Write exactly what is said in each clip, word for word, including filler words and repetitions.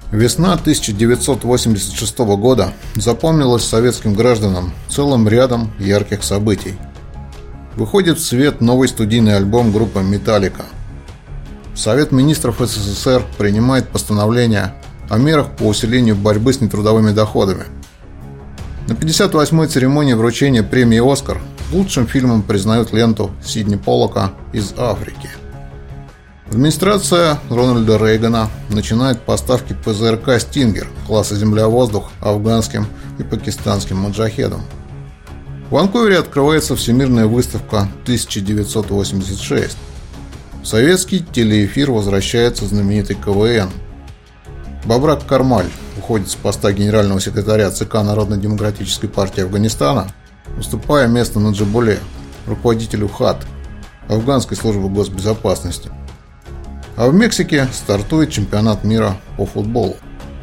Весна тысяча девятьсот восемьдесят шестого года запомнилась советским гражданам целым рядом ярких событий. Выходит в свет новый студийный альбом группы «Металлика». Совет министров СССР принимает постановление о мерах по усилению борьбы с нетрудовыми доходами. На пятьдесят восьмой церемонии вручения премии «Оскар» лучшим фильмом признают ленту Сидни Поллака «Из Африки». Администрация Рональда Рейгана начинает поставки ПЗРК «Стингер» класса «Земля-воздух» афганским и пакистанским маджахедам. В Ванкувере открывается Всемирная выставка тысяча девятьсот восемьдесят шесть. В советский телеэфир возвращается знаменитый КВН. Бабрак Кармаль уходит с поста генерального секретаря ЦК Народно-демократической партии Афганистана, уступая место Наджибуле, руководителю ХАТ, афганской службы госбезопасности. А в Мексике стартует чемпионат мира по футболу.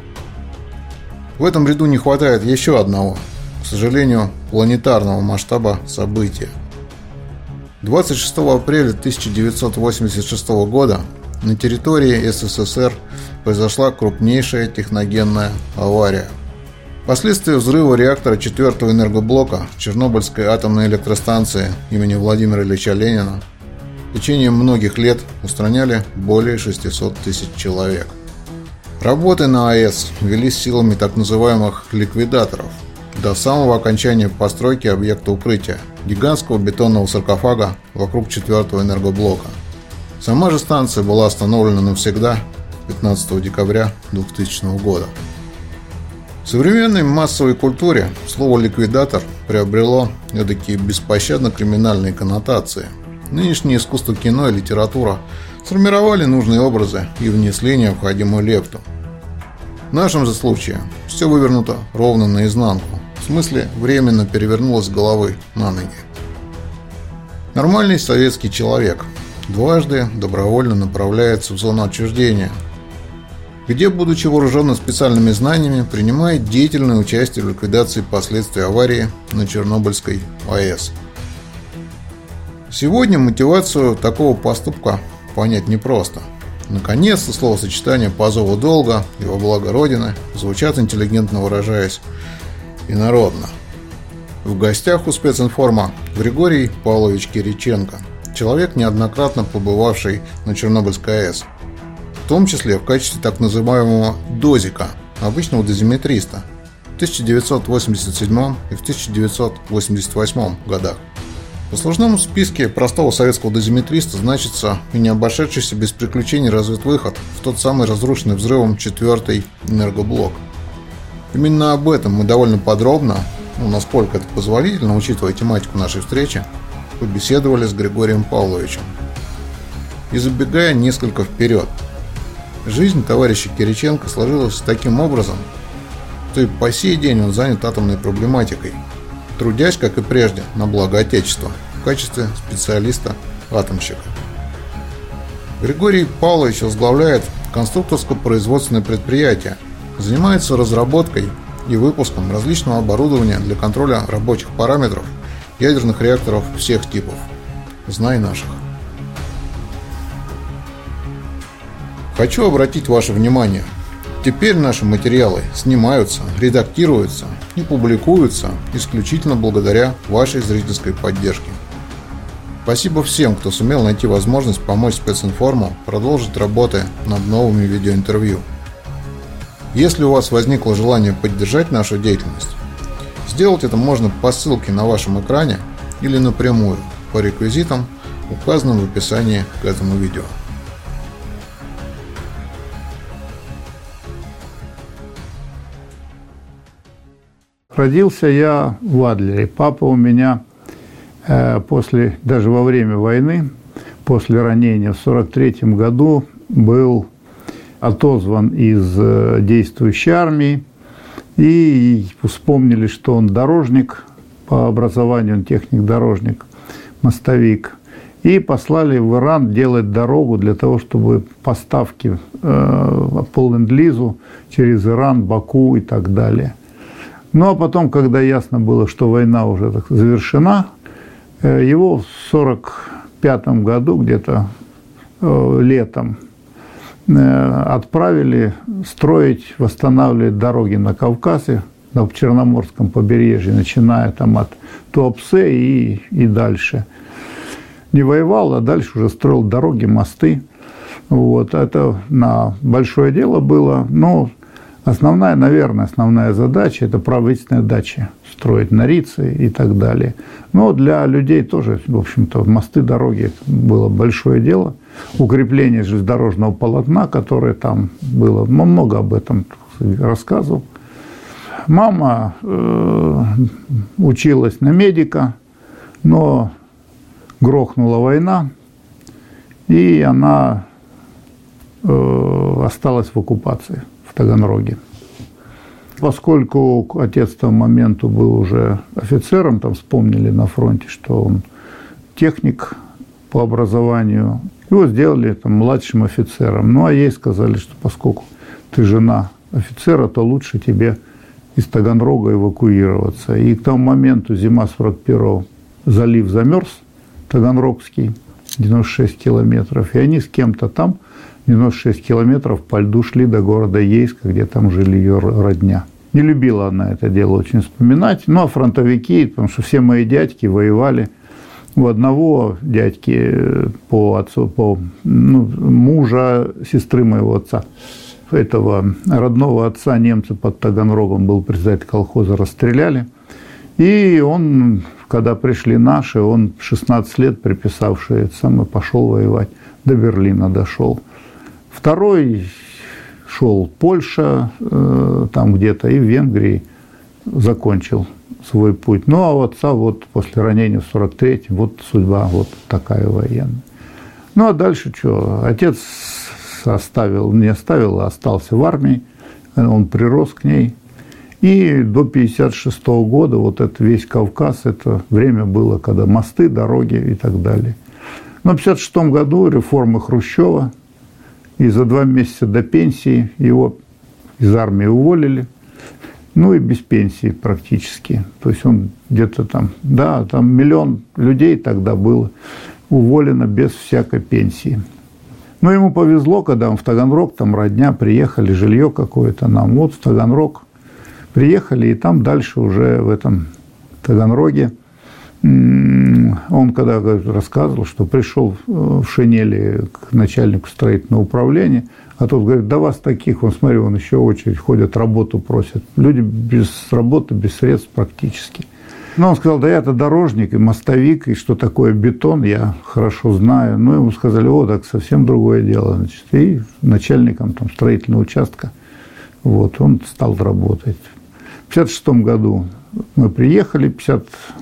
В этом ряду не хватает еще одного, к сожалению, планетарного масштаба события. двадцать шестого апреля тысяча девятьсот восемьдесят шестого года на территории СССР произошла крупнейшая техногенная авария. Последствия взрыва реактора четвертого энергоблока Чернобыльской атомной электростанции имени Владимира Ильича Ленина в течение многих лет устраняли более шестисот тысяч человек. Работы на АЭС велись силами так называемых ликвидаторов до самого окончания постройки объекта укрытия – гигантского бетонного саркофага вокруг четвертого энергоблока. Сама же станция была остановлена навсегда пятнадцатого декабря двухтысячного года. В современной массовой культуре слово «ликвидатор» приобрело эдакие беспощадно криминальные коннотации. Нынешнее искусство кино и литература сформировали нужные образы и внесли необходимую лепту. В нашем же случае все вывернуто ровно наизнанку, в смысле временно перевернулось с головы на ноги. Нормальный советский человек дважды добровольно направляется в зону отчуждения, где, будучи вооруженным специальными знаниями, принимает деятельное участие в ликвидации последствий аварии на Чернобыльской АЭС. Сегодня мотивацию такого поступка понять непросто. Наконец-то словосочетания «по зову долга» и «во благо Родины» звучат, интеллигентно выражаясь, инородно. В гостях у специнформа Григорий Павлович Кириченко, человек, неоднократно побывавший на Чернобыльской АЭС, в том числе в качестве так называемого «дозика», обычного дозиметриста, в тысяча девятьсот восемьдесят седьмом и в тысяча девятьсот восемьдесят восьмом годах. В послужном списке простого советского дозиметриста значится и не обошедшийся без приключений разведвыход в тот самый разрушенный взрывом четвертый энергоблок. Именно об этом мы довольно подробно, ну, насколько это позволительно, учитывая тематику нашей встречи, побеседовали с Григорием Павловичем. И забегая несколько вперед, жизнь товарища Кириченко сложилась таким образом, что и по сей день он занят атомной проблематикой, трудясь, как и прежде, на благо Отечества в качестве специалиста-атомщика. Григорий Павлович возглавляет конструкторско-производственное предприятие, занимается разработкой и выпуском различного оборудования для контроля рабочих параметров ядерных реакторов всех типов. Знай наших. Хочу обратить ваше внимание. Теперь наши материалы снимаются, редактируются и публикуются исключительно благодаря вашей зрительской поддержке. Спасибо всем, кто сумел найти возможность помочь специнформу продолжить работы над новыми видеоинтервью. Если у вас возникло желание поддержать нашу деятельность, сделать это можно по ссылке на вашем экране или напрямую по реквизитам, указанным в описании к этому видео. Родился я в Адлере. Папа у меня э, после, даже во время войны, после ранения в сорок третьем году был отозван из э, действующей армии. И вспомнили, что он дорожник по образованию, он техник-дорожник, мостовик. И послали в Иран делать дорогу для того, чтобы поставки э, по ленд-лизу через Иран, Баку и так далее. Ну, а потом, когда ясно было, что война уже так завершена, его в сорок пятом году, где-то э, летом, отправили строить, восстанавливать дороги на Кавказе, на Черноморском побережье, начиная там от Туапсе и, и дальше. Не воевал, а дальше уже строил дороги, мосты. Вот. Это на большое дело было. Но основная, наверное, основная задача – это правительственные дачи. Строить Норицы и так далее. Но для людей тоже, в общем-то, мосты, дороги – было большое дело. Укрепление железнодорожного полотна, которое там было. Много об этом рассказывал. Мама э, училась на медика, но грохнула война, и она э, осталась в оккупации в Таганроге. Поскольку отец к тому моменту был уже офицером, там вспомнили на фронте, что он техник по образованию, его сделали там младшим офицером. Ну, а ей сказали, что поскольку ты жена офицера, то лучше тебе из Таганрога эвакуироваться. И к тому моменту, зима сорок первого, залив замерз, Таганрогский, девяносто шесть километров, и они с кем-то там девяносто шесть километров по льду шли до города Ейска, где там жили ее родня. Не любила она это дело очень вспоминать. Ну, а фронтовики, потому что все мои дядьки воевали. У одного дядьки по отцу, по ну, мужа сестры моего отца, этого родного отца, немцы под Таганрогом, был председатель колхоза, расстреляли. И он, когда пришли наши, он шестнадцать лет, приписавший это самое, пошел воевать, до Берлина дошел. Второй шел Польша, э, там где-то, и в Венгрии закончил свой путь. Ну, а у отца вот после ранения в сорок третьем, вот судьба вот такая военная. Ну, а дальше что? Отец оставил, не оставил, а остался в армии, он прирос к ней. И до пятьдесят шестого года вот это весь Кавказ, это время было, когда мосты, дороги и так далее. Но в пятьдесят шестом году реформы Хрущева, и за два месяца до пенсии его из армии уволили, ну и без пенсии практически. То есть он где-то там, да, там миллион людей тогда было уволено без всякой пенсии. Но ему повезло, когда он в Таганрог, там родня, приехали, жилье какое-то нам. Вот в Таганрог приехали, и там дальше уже в этом Таганроге он когда рассказывал, что пришел в шинели к начальнику строительного управления, а тот говорит, да вас таких, он, смотри, он еще очередь ходят, работу просят. Люди без работы, без средств практически. Но он сказал, да я-то дорожник и мостовик, и что такое бетон, я хорошо знаю. Ну, ему сказали, о, так совсем другое дело. Значит, и начальником там строительного участка, вот, он стал работать. В пятьдесят шестом году мы приехали, в пятьдесят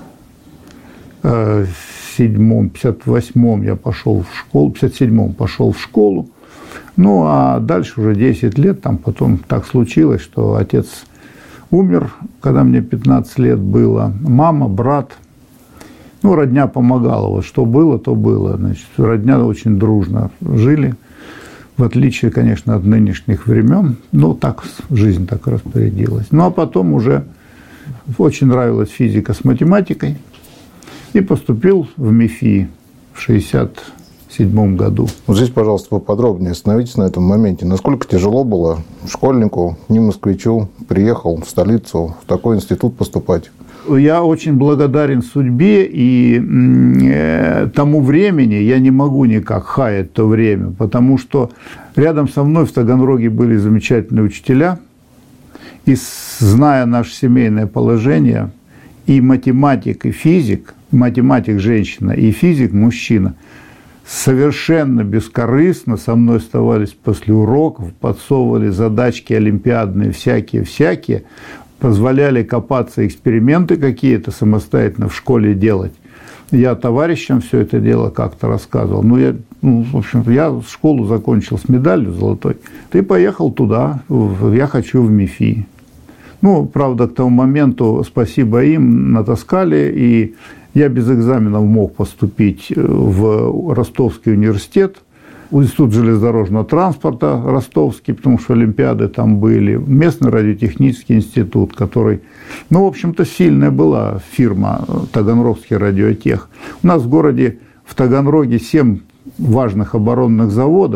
седьмом, пятьдесят восьмом я пошел в школу, в пятьдесят седьмом пошел в школу. Ну, а дальше уже десять лет, там потом так случилось, что отец умер, когда мне пятнадцать лет было. Мама, брат, ну, родня помогала. Вот что было, то было. Значит, родня очень дружно жили, в отличие, конечно, от нынешних времен. Но так жизнь так распорядилась. Ну, а потом уже очень нравилась физика с математикой. И поступил в МИФИ в шестьдесят седьмом году. Вот здесь, пожалуйста, поподробнее остановитесь на этом моменте. Насколько тяжело было школьнику, не москвичу, приехал в столицу, в такой институт поступать? Я очень благодарен судьбе и э, тому времени, я не могу никак хаять то время, потому что рядом со мной в Таганроге были замечательные учителя, и, зная наше семейное положение, и математик, и физик, математик женщина, и физик мужчина, совершенно бескорыстно со мной оставались после уроков, подсовывали задачки олимпиадные всякие-всякие, позволяли копаться, эксперименты какие-то самостоятельно в школе делать. Я товарищам все это дело как-то рассказывал. Ну, я, ну, в общем, я школу закончил с медалью золотой. Ты поехал туда, я хочу в МИФИ. Ну, правда, к тому моменту, спасибо им, натаскали, и я без экзаменов мог поступить в Ростовский университет, в Институт железнодорожного транспорта ростовский, потому что олимпиады там были, местный радиотехнический институт, который, ну, в общем-то, сильная была фирма Таганрогский радиотех. У нас в городе, в Таганроге, семь важных оборонных заводов,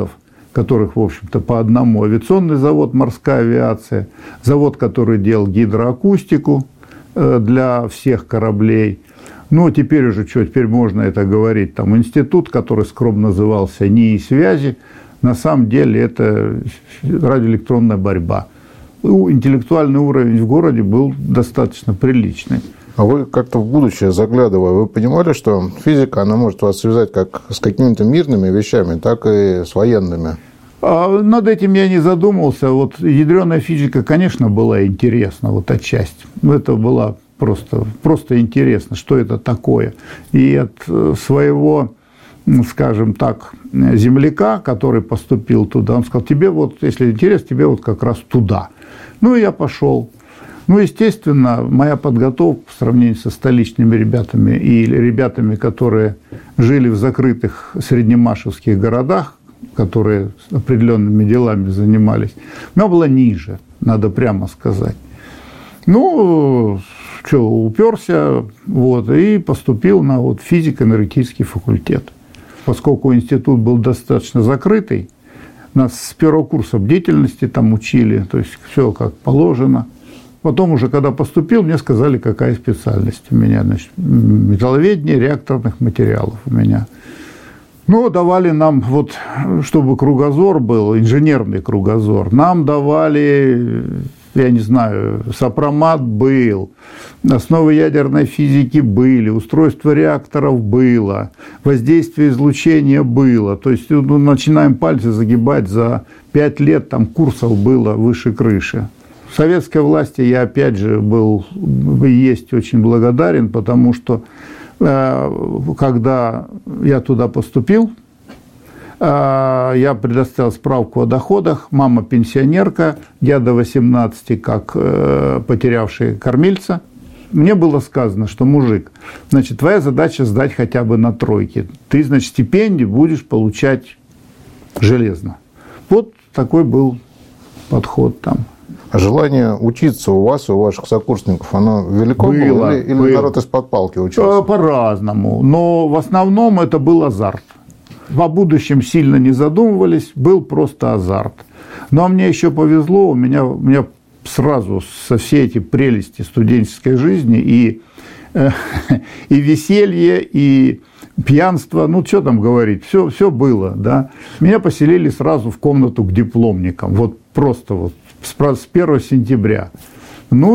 которых, в общем-то, по одному. Авиационный завод «Морская авиация», завод, который делал гидроакустику для всех кораблей. Ну, теперь уже, что, теперь можно это говорить, там институт, который скромно назывался НИИ связи, на самом деле это радиоэлектронная борьба. Интеллектуальный уровень в городе был достаточно приличный. А вы как-то в будущее заглядывая, вы понимали, что физика, она может вас связать как с какими-то мирными вещами, так и с военными? А над этим я не задумывался. Вот ядреная физика, конечно, была интересна, вот отчасти. Это было просто, просто интересно, что это такое. И от своего, скажем так, земляка, который поступил туда, он сказал, тебе вот, если интересно, тебе вот как раз туда. Ну, и я пошел. Ну, естественно, моя подготовка по сравнению со столичными ребятами и ребятами, которые жили в закрытых среднемашевских городах, которые определенными делами занимались, она была ниже, надо прямо сказать. Ну, что, уперся, вот, и поступил на вот, физико-энергетический факультет. Поскольку институт был достаточно закрытый, нас с первого курса бдительности там учили, то есть все как положено. Потом уже, когда поступил, мне сказали, какая специальность у меня. Значит, металловедение реакторных материалов у меня. Ну, давали нам, вот, чтобы кругозор был, инженерный кругозор, нам давали, я не знаю, сопромат был, основы ядерной физики были, устройство реакторов было, воздействие излучения было. То есть, ну, начинаем пальцы загибать, за пять лет там курсов было выше крыши. Советской власти я, опять же, был и есть очень благодарен, потому что, когда я туда поступил, я предоставил справку о доходах, мама пенсионерка, я до восемнадцати как потерявший кормильца. Мне было сказано, что, мужик, значит, твоя задача сдать хотя бы на тройке. Ты, значит, стипендию будешь получать железно. Вот такой был подход там. А желание учиться у вас и у ваших сокурсников, оно велико было, было или, или было. Народ из-под палки учился? По-разному, но в основном это был азарт. О будущем сильно не задумывались, был просто азарт. Но мне еще повезло, у меня, у меня сразу со все эти прелести студенческой жизни и, э, и веселье, и пьянство, ну, что там говорить, все, все было, да. Меня поселили сразу в комнату к дипломникам, вот просто вот. С первого сентября. Ну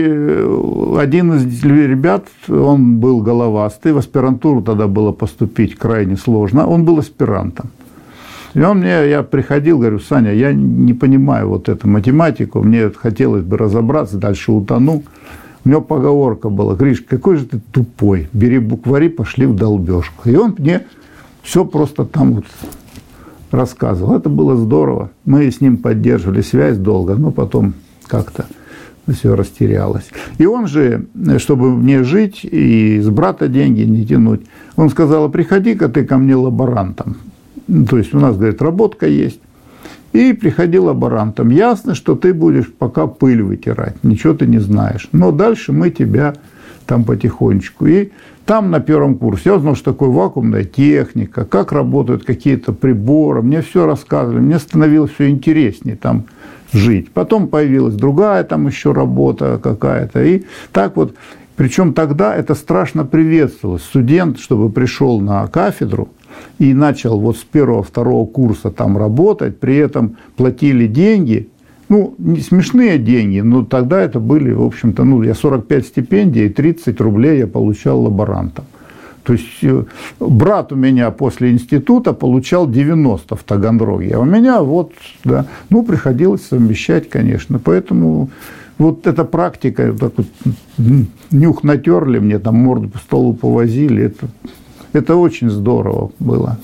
и один из ребят, он был головастый, в аспирантуру тогда было поступить крайне сложно, он был аспирантом. И он мне, я приходил, говорю, Саня, я не понимаю вот эту математику, мне хотелось бы разобраться, дальше утону. У него поговорка была, Гриш, какой же ты тупой, бери буквари, пошли в долбежку. И он мне все просто там вот рассказывал. Это было здорово. Мы с ним поддерживали связь долго, но потом как-то все растерялось. И он же, чтобы мне жить и с брата деньги не тянуть, он сказал, приходи-ка ты ко мне лаборантом. То есть у нас, говорит, работка есть. И приходи лаборантом. Ясно, что ты будешь пока пыль вытирать, ничего ты не знаешь. Но дальше мы тебя там потихонечку. И там на первом курсе я узнал, что такое вакуумная техника, как работают какие-то приборы. Мне все рассказывали, мне становилось все интереснее там жить. Потом появилась другая там еще работа какая-то. И так вот, причем тогда это страшно приветствовалось. Студент, чтобы пришел на кафедру и начал вот с первого-второго курса там работать, при этом платили деньги. Ну, не смешные деньги, но тогда это были, в общем-то, ну, я сорок пять стипендий и тридцать рублей я получал лаборантом. То есть брат у меня после института получал девяносто в Таганроге, а у меня вот, да, ну, приходилось совмещать, конечно. Поэтому вот эта практика, так вот, нюх натерли мне, там морду по столу повозили, это, это очень здорово было.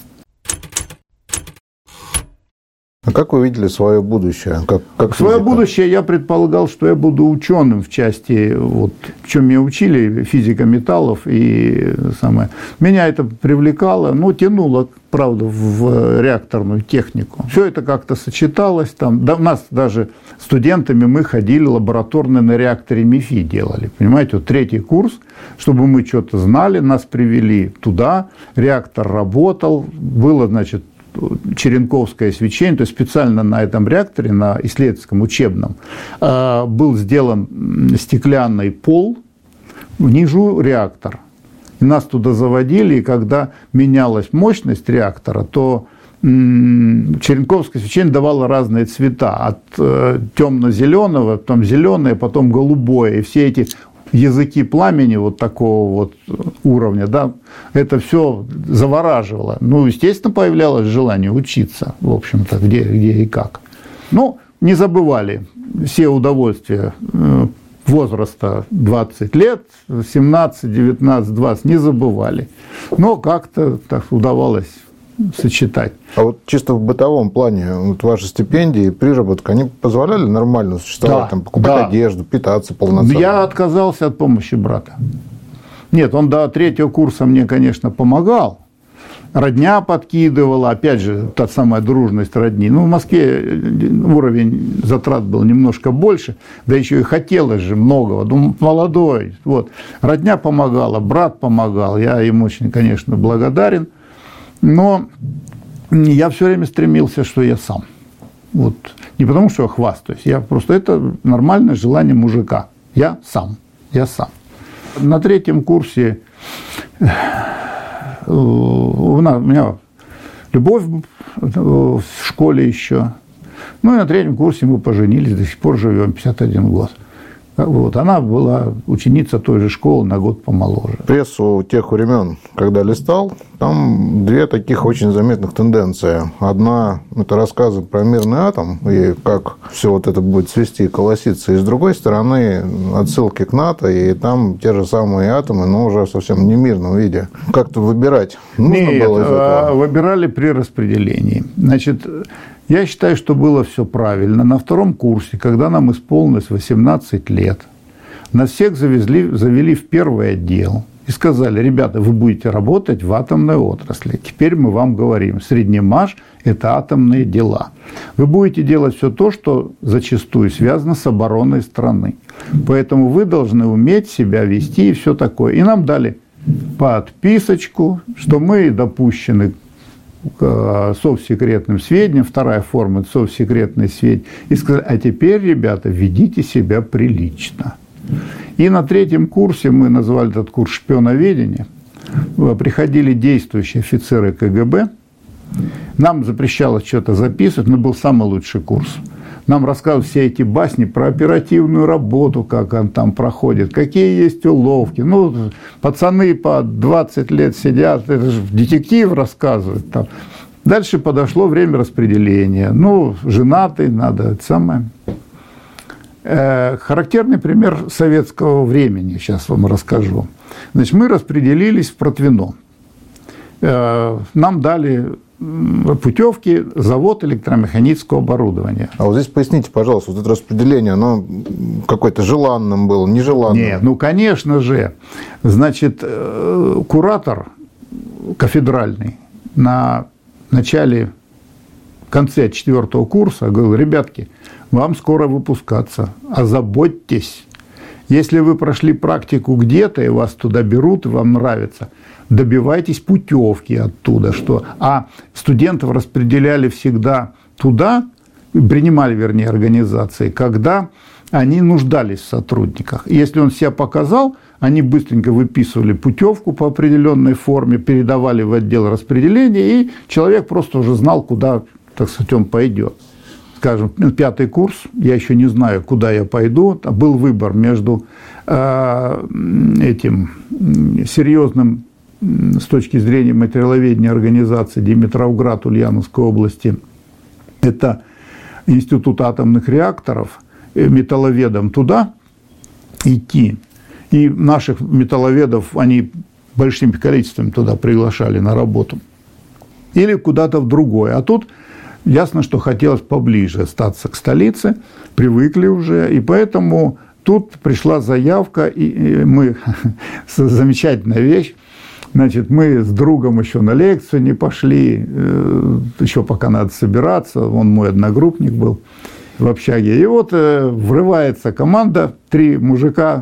А как вы видели свое будущее? Как, как свое будущее я предполагал, что я буду ученым в части, вот, в чем меня учили, физика металлов и самое. Меня это привлекало, но тянуло, правда, в реакторную технику. Все это как-то сочеталось. Там, да, у нас даже студентами мы ходили лабораторно на реакторе МИФИ делали. Понимаете, вот третий курс, чтобы мы что-то знали, нас привели туда, реактор работал, было, значит, черенковское свечение, то есть специально на этом реакторе, на исследовательском учебном, был сделан стеклянный пол, внизу реактор. И нас туда заводили, и когда менялась мощность реактора, то черенковское свечение давало разные цвета, от темно-зеленого, потом зеленое, потом голубое, и все эти языки пламени вот такого вот уровня, да, это все завораживало. Ну, естественно, появлялось желание учиться, в общем-то, где, где и как. Ну, не забывали все удовольствия возраста двадцать лет, семнадцать, девятнадцать, двадцать, не забывали. Но как-то так удавалось сочетать. А вот чисто в бытовом плане, вот ваши стипендии, приработка, они позволяли нормально существовать, да, там, покупать да. одежду, питаться полноценно? Я отказался от помощи брата. Нет, он до третьего курса мне, конечно, помогал. Родня подкидывала, опять же, та самая дружность родни. Ну, в Москве уровень затрат был немножко больше, да еще и хотелось же многого. Ну, молодой, вот. Родня помогала, брат помогал, я им очень, конечно, благодарен. Но я все время стремился, что я сам. Вот. Не потому, что я хвастаюсь, я просто это нормальное желание мужика. Я сам, я сам. На третьем курсе у меня любовь в школе еще. Ну и на третьем курсе мы поженились, до сих пор живем, пятьдесят один год. Вот. Она была ученица той же школы, на год помоложе. Прессу тех времен, когда листал, там две таких очень заметных тенденции. Одна – это рассказы про мирный атом и как все вот это будет свести и колоситься. И с другой стороны, отсылки к НАТО, и там те же самые атомы, но уже совсем не в мирном виде. Как-то выбирать нужно Нет, было из этого? Выбирали при распределении. Значит, я считаю, что было все правильно. На втором курсе, когда нам исполнилось восемнадцать лет, нас всех завезли, завели в первый отдел и сказали: ребята, вы будете работать в атомной отрасли. Теперь мы вам говорим, среднемаш – это атомные дела. Вы будете делать все то, что зачастую связано с обороной страны. Поэтому вы должны уметь себя вести и все такое. И нам дали подписочку, что мы допущены к совсекретным сведениям, вторая форма – совсекретные сведения, и сказали: а теперь, ребята, ведите себя прилично. И на третьем курсе, мы назвали этот курс шпионоведения, приходили действующие офицеры ка гэ бэ, нам запрещалось что-то записывать, но был самый лучший курс. Нам рассказывали все эти басни про оперативную работу, как он там проходит, какие есть уловки. Ну, пацаны по двадцать лет сидят, это же детектив рассказывает. Там. Дальше подошло время распределения. Ну, женатый, надо это самое. Э, характерный пример советского времени, сейчас вам расскажу. Значит, мы распределились в Протвино. Э, нам дали путевки, завод электромеханического оборудования. А вот здесь поясните, пожалуйста, вот это распределение, оно какое-то желанным было, нежеланным? Нет, ну, конечно же. Значит, куратор кафедральный на начале, в конце четвертого курса говорил: ребятки, вам скоро выпускаться, озаботьтесь. Если вы прошли практику где-то, и вас туда берут, и вам нравится, добивайтесь путевки оттуда. Что... А студентов распределяли всегда туда, принимали, вернее, организации, когда они нуждались в сотрудниках. И если он себя показал, они быстренько выписывали путевку по определенной форме, передавали в отдел распределения, и человек просто уже знал, куда, так сказать, он пойдет. Скажем, пятый курс, я еще не знаю, куда я пойду. Был выбор между э, этим серьезным с точки зрения материаловедения организацией Димитровград Ульяновской области. Это Институт атомных реакторов, металловедам туда идти. И наших металловедов они большим количеством туда приглашали на работу. Или куда-то в другое. А тут ясно, что хотелось поближе остаться к столице, привыкли уже, и поэтому тут пришла заявка, и мы, замечательная вещь, значит, мы с другом еще на лекцию не пошли, еще пока надо собираться, он мой одногруппник был в общаге, и вот врывается команда, три мужика,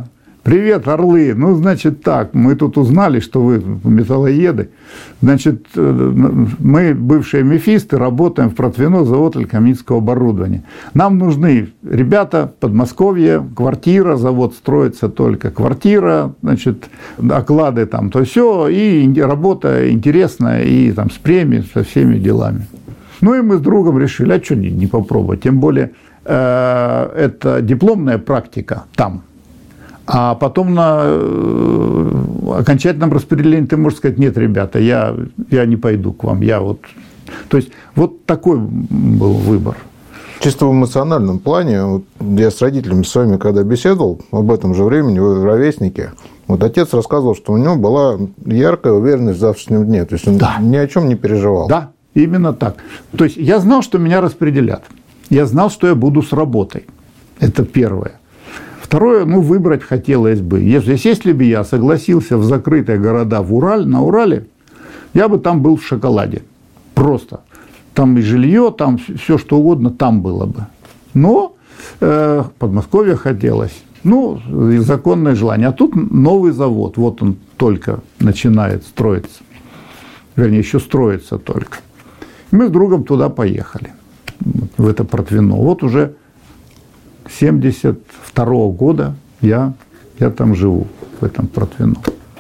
Привет, орлы. Ну, значит, так, мы тут узнали, что вы металлоеды. Значит, мы, бывшие мефисты, работаем в Протвино, завод алькаминского оборудования. Нам нужны ребята, Подмосковье, квартира, завод строится только квартира, значит, оклады там, то все, и работа интересная, и там с премией, со всеми делами. Ну, и мы с другом решили, а что не, не попробовать? Тем более, э, это дипломная практика там. А потом на окончательном распределении ты можешь сказать, нет, ребята, я, я не пойду к вам. Я вот... То есть, вот такой был выбор. Чисто в эмоциональном плане, вот я с родителями своими, когда беседовал об этом же времени, вы ровесники, вот отец рассказывал, что у него была яркая уверенность в завтрашнем дне. То есть, он да. ни о чем не переживал. Да, именно так. То есть, я знал, что меня распределят. Я знал, что я буду с работой. Это первое. Второе, ну, выбрать хотелось бы. Если, если бы я согласился в закрытые города в Урале, на Урале, я бы там был в шоколаде. Просто. Там и жилье, там все что угодно, там было бы. Но э, Подмосковье хотелось. Ну, законное желание. А тут новый завод. Вот он только начинает строиться. Вернее, еще строится только. Мы с другом туда поехали. В это Протвино. Вот уже семьдесят второго года я, я там живу, в этом Протвино.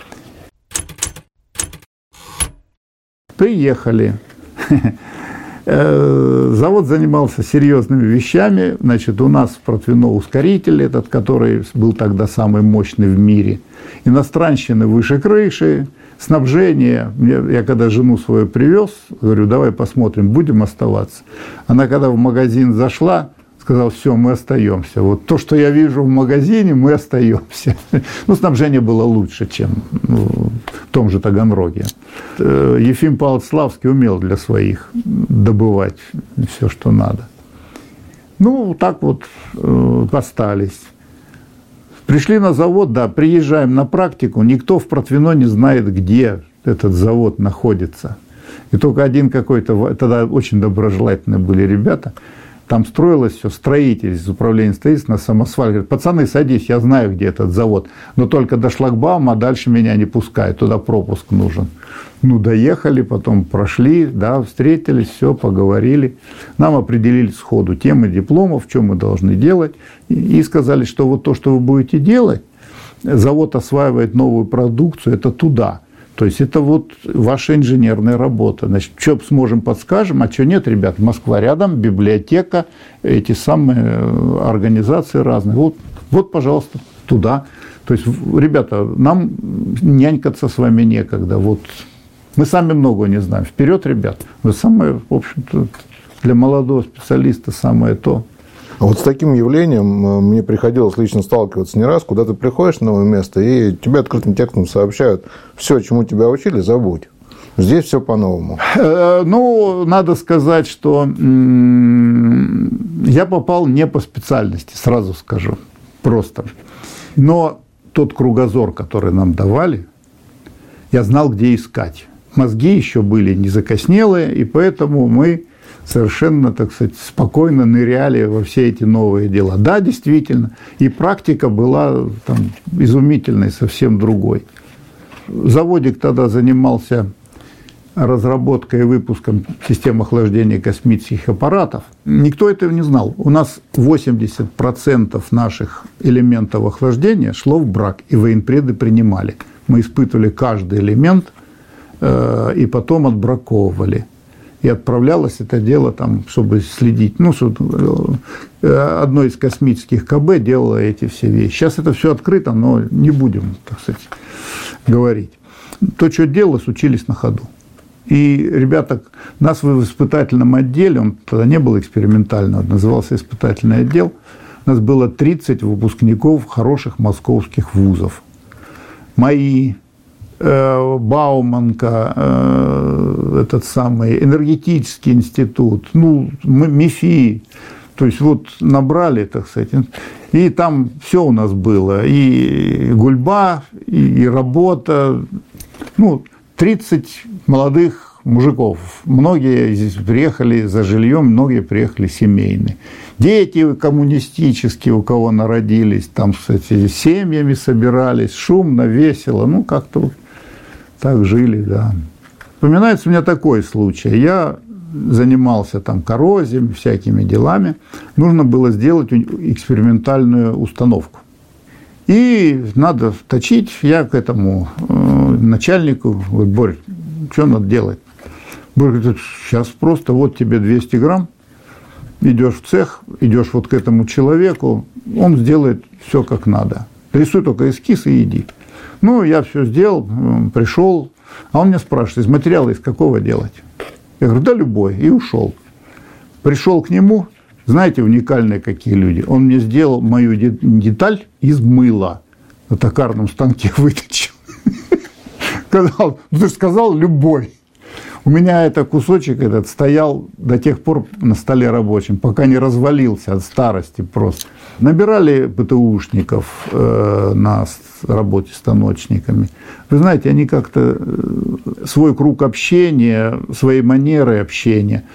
Приехали. Завод занимался серьезными вещами. Значит, у нас в Протвино ускоритель этот, который был тогда самый мощный в мире. Иностранщины выше крыши, снабжение. Я, я когда жену свою привез, говорю, давай посмотрим, будем оставаться. Она когда в магазин зашла, сказал, все, мы остаемся. Вот то, что я вижу в магазине, мы остаемся. Ну, снабжение было лучше, чем ну, в том же Таганроге. Ефим Павлович Славский умел для своих добывать все, что надо. Ну, так вот э, остались. Пришли на завод, да, приезжаем на практику, никто в Протвино не знает, где этот завод находится. И только один какой-то, тогда очень доброжелательные были ребята, там строилось все, строитель из управления строительства на самосвале. Говорит, пацаны, садись, я знаю, где этот завод. Но только до шлагбаума, а дальше меня не пускают, туда пропуск нужен. Ну, доехали, потом прошли, да, встретились, все, поговорили. Нам определили сходу темы дипломов, что мы должны делать. И сказали, что вот то, что вы будете делать, завод осваивает новую продукцию, это туда. То есть, это вот ваша инженерная работа. Значит, что сможем, подскажем, а что нет, ребят, Москва рядом, библиотека, эти самые организации разные. Вот, вот, пожалуйста, туда. То есть, ребята, нам нянькаться с вами некогда. Вот. Мы сами многого не знаем. Вперед, ребят. Вы самое, в общем-то, для молодого специалиста самое то. А вот с таким явлением мне приходилось лично сталкиваться не раз, куда ты приходишь на новое место, и тебе открытым текстом сообщают, все, чему тебя учили, забудь. Здесь все по-новому. Ну, надо сказать, что я попал не по специальности, сразу скажу, просто. Но тот кругозор, который нам давали, я знал, где искать. Мозги еще были не закоснелые, и поэтому мы совершенно, так сказать, спокойно ныряли во все эти новые дела. Да, действительно, и практика была там изумительной, совсем другой. Заводик тогда занимался разработкой и выпуском систем охлаждения космических аппаратов. Никто этого не знал. У нас восемьдесят процентов наших элементов охлаждения шло в брак, и военпреды принимали. Мы испытывали каждый элемент э, и потом отбраковывали. И отправлялось это дело, там, чтобы следить. Ну, одно из космических КБ делало эти все вещи. Сейчас это все открыто, но не будем, так сказать, говорить. То, что делалось, учились на ходу. И ребята, нас в испытательном отделе, он тогда не был экспериментальным, назывался испытательный отдел, у нас было тридцать выпускников хороших московских вузов. Мои, Бауманка, этот самый энергетический институт, ну, МИФИ, то есть вот набрали, так сказать, и там все у нас было, и гульба, и работа, ну, тридцать молодых мужиков. Многие здесь приехали за жильем, многие приехали семейные. Дети коммунистические, у кого народились, там с этими семьями собирались, шумно, весело. Ну, как-то вот так жили, да. Вспоминается у меня такой случай. Я занимался там коррозией, всякими делами. Нужно было сделать экспериментальную установку. И надо точить. Я к этому э, начальнику говорю: Борь, что надо делать? Борь говорит: сейчас просто вот тебе двести грамм, идешь в цех, идешь вот к этому человеку, он сделает все как надо. Рисуй только эскиз и иди. Ну, я все сделал, пришел, а он меня спрашивает: из материала из какого делать? Я говорю: да любой, и ушел. Пришел к нему. Знаете, уникальные какие люди. Он мне сделал мою деталь из мыла. На токарном станке выточил. Сказал: ты же сказал любой. У меня этот кусочек этот стоял до тех пор на столе рабочем, пока не развалился от старости просто. Набирали ПТУшников э, на работе станочниками. Вы знаете, они как-то свой круг общения, свои манеры общения,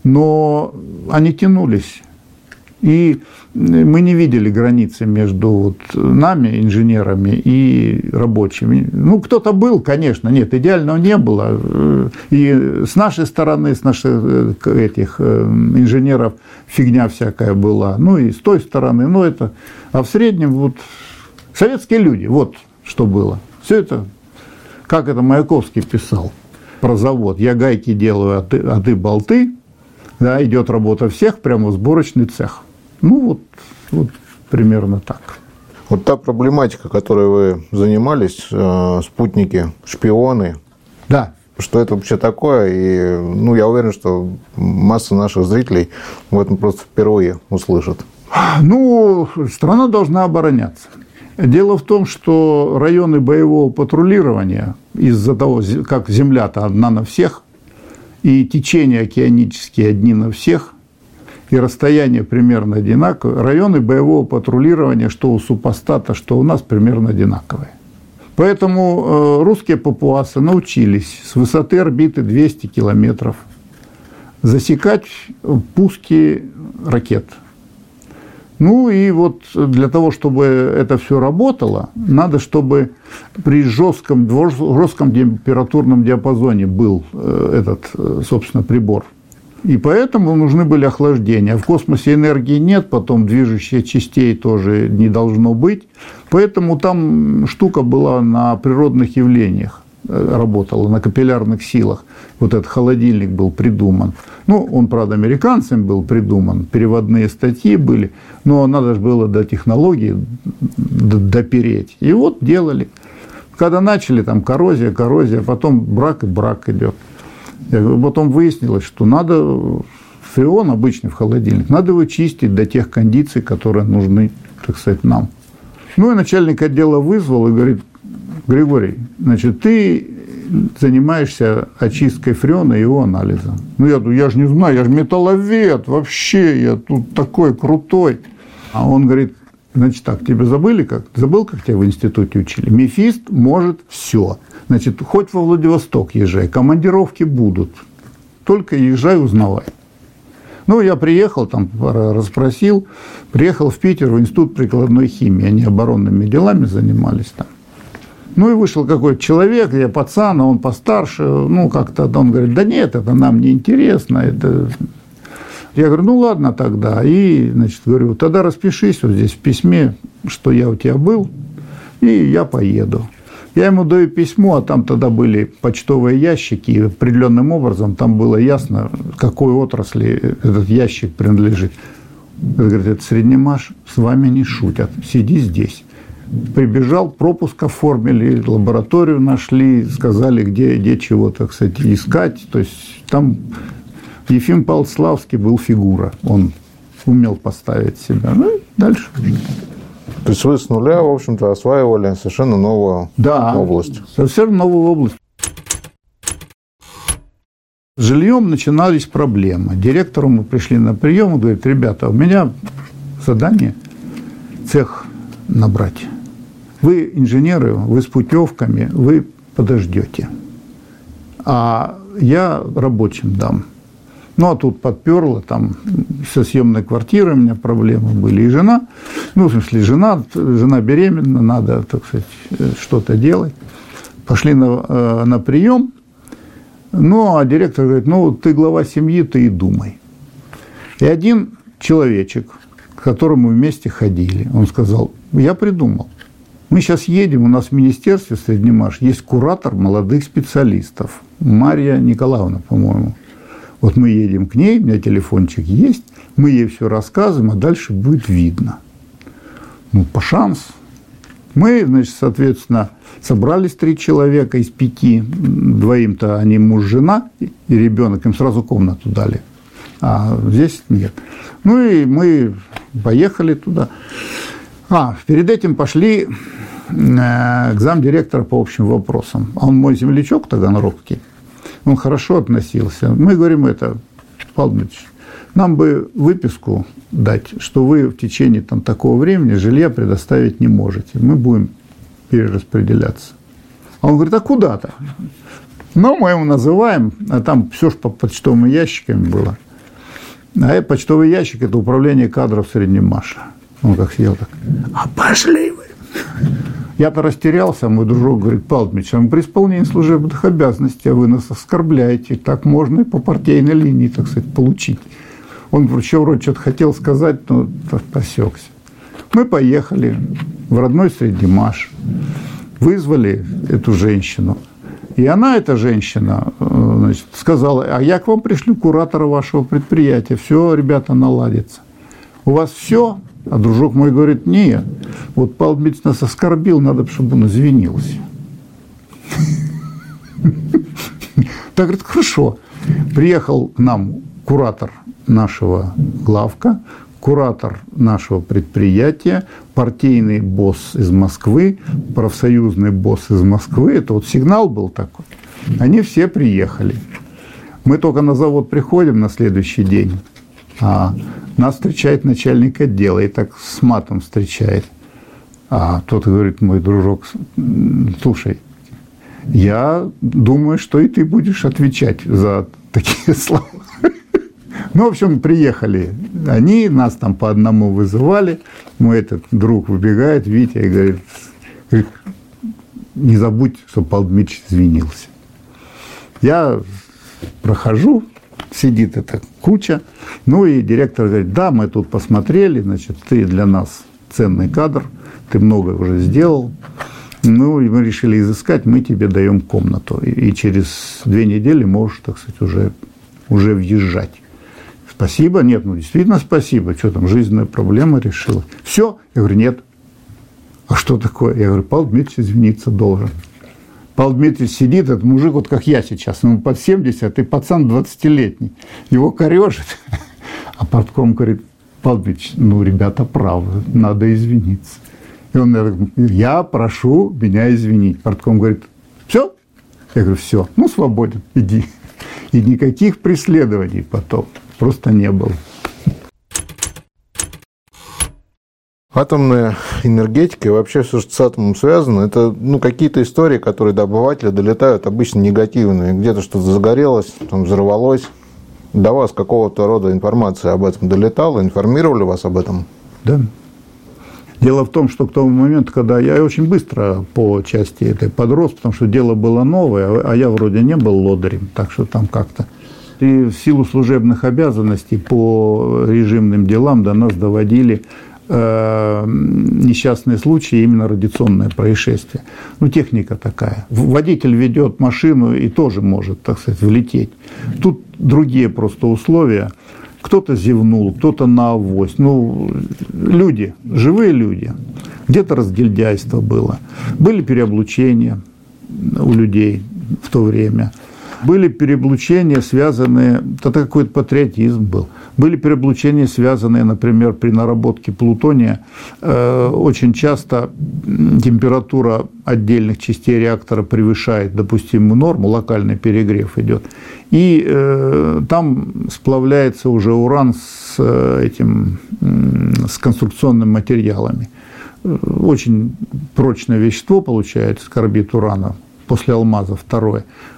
но они тянулись. И мы не видели границы между вот нами, инженерами, и рабочими. Ну, кто-то был, конечно, нет, идеального не было. И с нашей стороны, с наших этих инженеров фигня всякая была. Ну, и с той стороны, ну, это... А в среднем вот советские люди, вот что было. Все это, как это Маяковский писал про завод. Я гайки делаю, а ты, а ты болты. Да, идет работа всех, прямо в сборочный цех. Ну, вот, вот примерно так. Вот та проблематика, которой вы занимались, э, спутники, шпионы. Да. Что это вообще такое? И, ну, я уверен, что масса наших зрителей в этом просто впервые услышат. Ну, страна должна обороняться. Дело в том, что районы боевого патрулирования, из-за того, как земля-то одна на всех, и течения океанические одни на всех, и расстояние примерно одинаковое, районы боевого патрулирования, что у супостата, что у нас, примерно одинаковые. Поэтому русские папуасы научились с высоты орбиты двести километров засекать пуски ракет. Ну и вот для того, чтобы это все работало, надо, чтобы при жестком, жестком температурном диапазоне был этот, собственно, прибор. И поэтому нужны были охлаждения. В космосе энергии нет, потом движущих частей тоже не должно быть. Поэтому там штука была на природных явлениях, работала, на капиллярных силах. Вот этот холодильник был придуман. Ну, он, правда, американцам был придуман, переводные статьи были, но надо же было до технологии допереть. И вот делали. Когда начали, там коррозия, коррозия, потом брак и брак идет. Потом выяснилось, что надо фреон обычный в холодильник, надо его чистить до тех кондиций, которые нужны, так сказать, нам. Ну и начальник отдела вызвал и говорит: Григорий, значит, ты занимаешься очисткой фреона и его анализом. Ну я, я же не знаю, я же металловед, вообще, я тут такой крутой. А он говорит: значит так, тебя забыли как? Забыл, как тебя в институте учили? Мефист может все. Значит, хоть во Владивосток езжай, командировки будут. Только езжай, узнавай. Ну, я приехал, там расспросил, приехал в Питер в институт прикладной химии. Они оборонными делами занимались там. Ну, и вышел какой-то человек, я пацан, а он постарше. Ну, как-то он говорит: да нет, это нам не интересно. Это... Я говорю: ну, ладно тогда. И, значит, говорю: тогда распишись вот здесь в письме, что я у тебя был, и я поеду. Я ему даю письмо, а там тогда были почтовые ящики, и определенным образом там было ясно, какой отрасли этот ящик принадлежит. Он говорит: это Среднемаш, с вами не шутят, сиди здесь. Прибежал, пропуск оформили, лабораторию нашли, сказали, где, где чего, так сказать, искать. То есть там Ефим Павлович Славский был фигура, он умел поставить себя. Ну и дальше. То есть вы с нуля, в общем-то, осваивали совершенно новую да, область. Совершенно новую область. С жильем начинались проблемы. Директору мы пришли на прием, он говорит: ребята, у меня задание цех набрать. Вы инженеры, вы с путевками, вы подождете. а я рабочим дам. Ну, а тут подперло, там со съемной квартирой у меня проблемы были. И жена, ну, в смысле, жена, жена беременна, надо, так сказать, что-то делать. Пошли на, на прием. Ну, а директор говорит, ну, ты глава семьи, ты и думай. И один человечек, к которому вместе ходили, он сказал, я придумал. Мы сейчас едем, у нас в министерстве Среднемаш есть куратор молодых специалистов. Марья Николаевна, по-моему. Вот мы едем к ней, у меня телефончик есть, мы ей все рассказываем, а дальше будет видно. Ну, по шанс. Мы, значит, соответственно, собрались три человека из пяти, двоим-то они муж, жена и ребенок, им сразу комнату дали, а здесь нет. Ну, и мы поехали туда. А, перед этим пошли к замдиректора по общим вопросам. Он мой землячок таганрогский. Он хорошо относился. Мы говорим, это, Павел Дмитриевич, нам бы выписку дать, что вы в течение там, такого времени жилья предоставить не можете. Мы будем перераспределяться. А он говорит, а куда-то? Ну, мы его называем, а там все же по почтовым ящикам было. А почтовый ящик – это управление кадров Среднемаша. Он как сидел так, а пошли вы. Я-то растерялся, мой дружок говорит, Павел Дмитриевич, а мы при исполнении служебных обязанностей, а вы нас оскорбляете, так можно и по партийной линии, так сказать, получить. Он еще вроде что-то хотел сказать, но осекся. Мы поехали в родной Среднемаш, вызвали эту женщину. И она, эта женщина, значит, сказала, а я к вам пришлю куратора вашего предприятия, все, ребята, наладится. У вас все? А дружок мой говорит, нет, вот Павел Дмитриевич нас оскорбил, надо, чтобы он извинился. Так, говорит, хорошо. Приехал к нам куратор нашего главка, куратор нашего предприятия, партийный босс из Москвы, профсоюзный босс из Москвы. Это вот сигнал был такой. Они все приехали. Мы только на завод приходим на следующий день, а нас встречает начальник отдела, и так с матом встречает. А тот говорит, мой дружок, слушай, я думаю, что и ты будешь отвечать за такие слова. Ну, в общем, приехали они, нас там по одному вызывали. Мой этот друг выбегает, Витя, и говорит, не забудь, что Павел Дмитриевич извинился. Я прохожу, сидит эта куча. Ну, и директор говорит, да, мы тут посмотрели, значит, ты для нас ценный кадр, ты много уже сделал. Ну, и мы решили изыскать, мы тебе даем комнату. И, и через две недели можешь, так сказать, уже, уже въезжать. Спасибо? Нет, ну, действительно спасибо. Что там, жизненная проблема решила? Все? Я говорю, нет. А что такое? Я говорю, Павел Дмитриевич извиниться должен. Павел Дмитриевич сидит, этот мужик, вот как я сейчас, ему под семьдесят, и пацан двадцатилетний. Его корежит. А партком говорит, Павел Дмитриевич, ну, ребята правы, надо извиниться. И он говорит, я прошу меня извинить. Партком говорит, все? Я говорю, все, ну, свободен, иди. И никаких преследований потом просто не было. Атомная энергетика и вообще все, что с атомом связано, это ну, какие-то истории, которые до обывателя долетают, обычно негативные. Где-то что-то загорелось, там взорвалось. До вас какого-то рода информация об этом долетала? Информировали вас об этом? Да. Дело в том, что к тому моменту, когда я очень быстро по части этой подрос, потому что дело было новое, а я вроде не был лодырем, так что там как-то. И в силу служебных обязанностей по режимным делам до нас доводили э, несчастные случаи, именно радиационное происшествие. Ну, техника такая. Водитель ведет машину и тоже может, так сказать, влететь. Тут другие просто условия. Кто-то зевнул, кто-то на авось. Ну, люди, живые люди. Где-то разгильдяйство было. Были переоблучения у людей в то время. Были переоблучения, связанные, это какой-то патриотизм был. Были переоблучения, связанные, например, при наработке плутония. Э, очень часто температура отдельных частей реактора превышает допустимую норму, локальный перегрев идет. И э, там сплавляется уже уран с этим, с конструкционными материалами. Очень прочное вещество получается, карбид урана, после алмаза второе.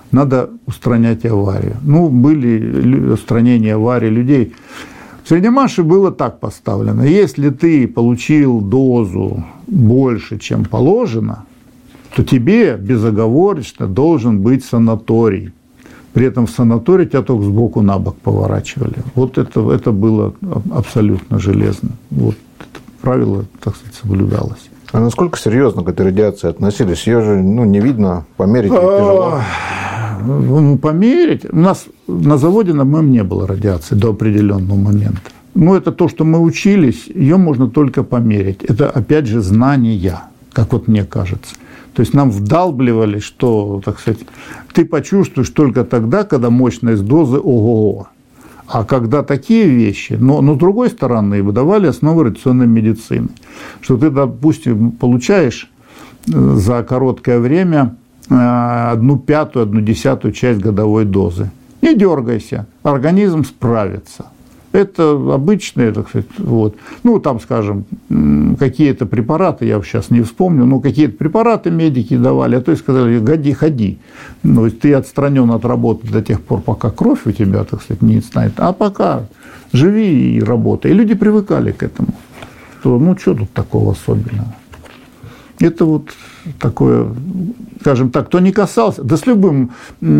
надо устранять аварию. Ну, были устранения аварий людей. В Среднемаше было так поставлено. Если ты получил дозу больше, чем положено, то тебе безоговорочно должен быть санаторий. При этом в санатории тебя только сбоку на бок поворачивали. Вот это, это было абсолютно железно. Вот это правило, так сказать, соблюдалось. А насколько серьезно к этой радиации относились? Ее же ну, не видно, померить тяжело. Ну, померить. У нас на заводе на моем не было радиации до определенного момента. Но это то, что мы учились, ее можно только померить. Это, опять же, знания, как вот мне кажется. То есть нам вдалбливали, что, так сказать, ты почувствуешь только тогда, когда мощность дозы ого-го. А когда такие вещи, но, но с другой стороны, выдавали основы радиационной медицины, что ты, допустим, получаешь за короткое время одну пятую, одну десятую часть годовой дозы. Не дергайся, организм справится. Это обычные, так сказать, вот. Ну, там, скажем, какие-то препараты, я сейчас не вспомню, но какие-то препараты медики давали, а то и сказали, годи, ходи. Ну, ты отстранен от работы до тех пор, пока кровь у тебя, так сказать, не станет, а пока живи и работай. И люди привыкали к этому. Что, ну, что тут такого особенного? Это вот такое, скажем так, кто не касался, да с любым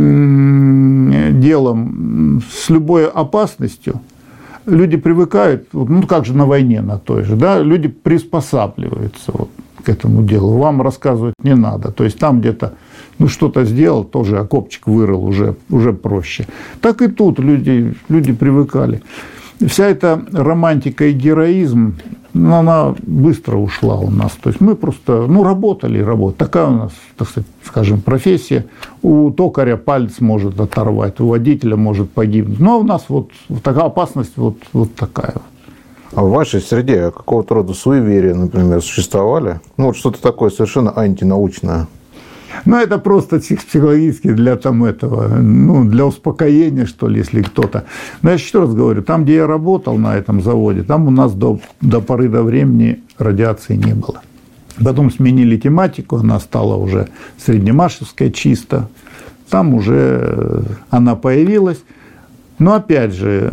делом, с любой опасностью, люди привыкают, ну, как же на войне на той же, да, люди приспосабливаются вот к этому делу, вам рассказывать не надо. То есть там где-то, ну, что-то сделал, тоже окопчик вырыл, уже, уже проще. Так и тут люди, люди привыкали. Вся эта романтика и героизм, ну, она быстро ушла у нас. То есть мы просто, ну, работали и работали. Такая у нас, так сказать, скажем, профессия. У токаря палец может оторвать, у водителя может погибнуть. Но у нас вот такая опасность вот, вот такая. А в вашей среде какого-то рода суеверия, например, существовали? Ну, вот что-то такое совершенно антинаучное. Ну, это просто психологически для там этого, ну, для успокоения, что ли, если кто-то. Но я еще раз говорю, там, где я работал на этом заводе, там у нас до, до поры до времени радиации не было. Потом сменили тематику, она стала уже среднемашевская чисто. Там уже она появилась. Но, опять же,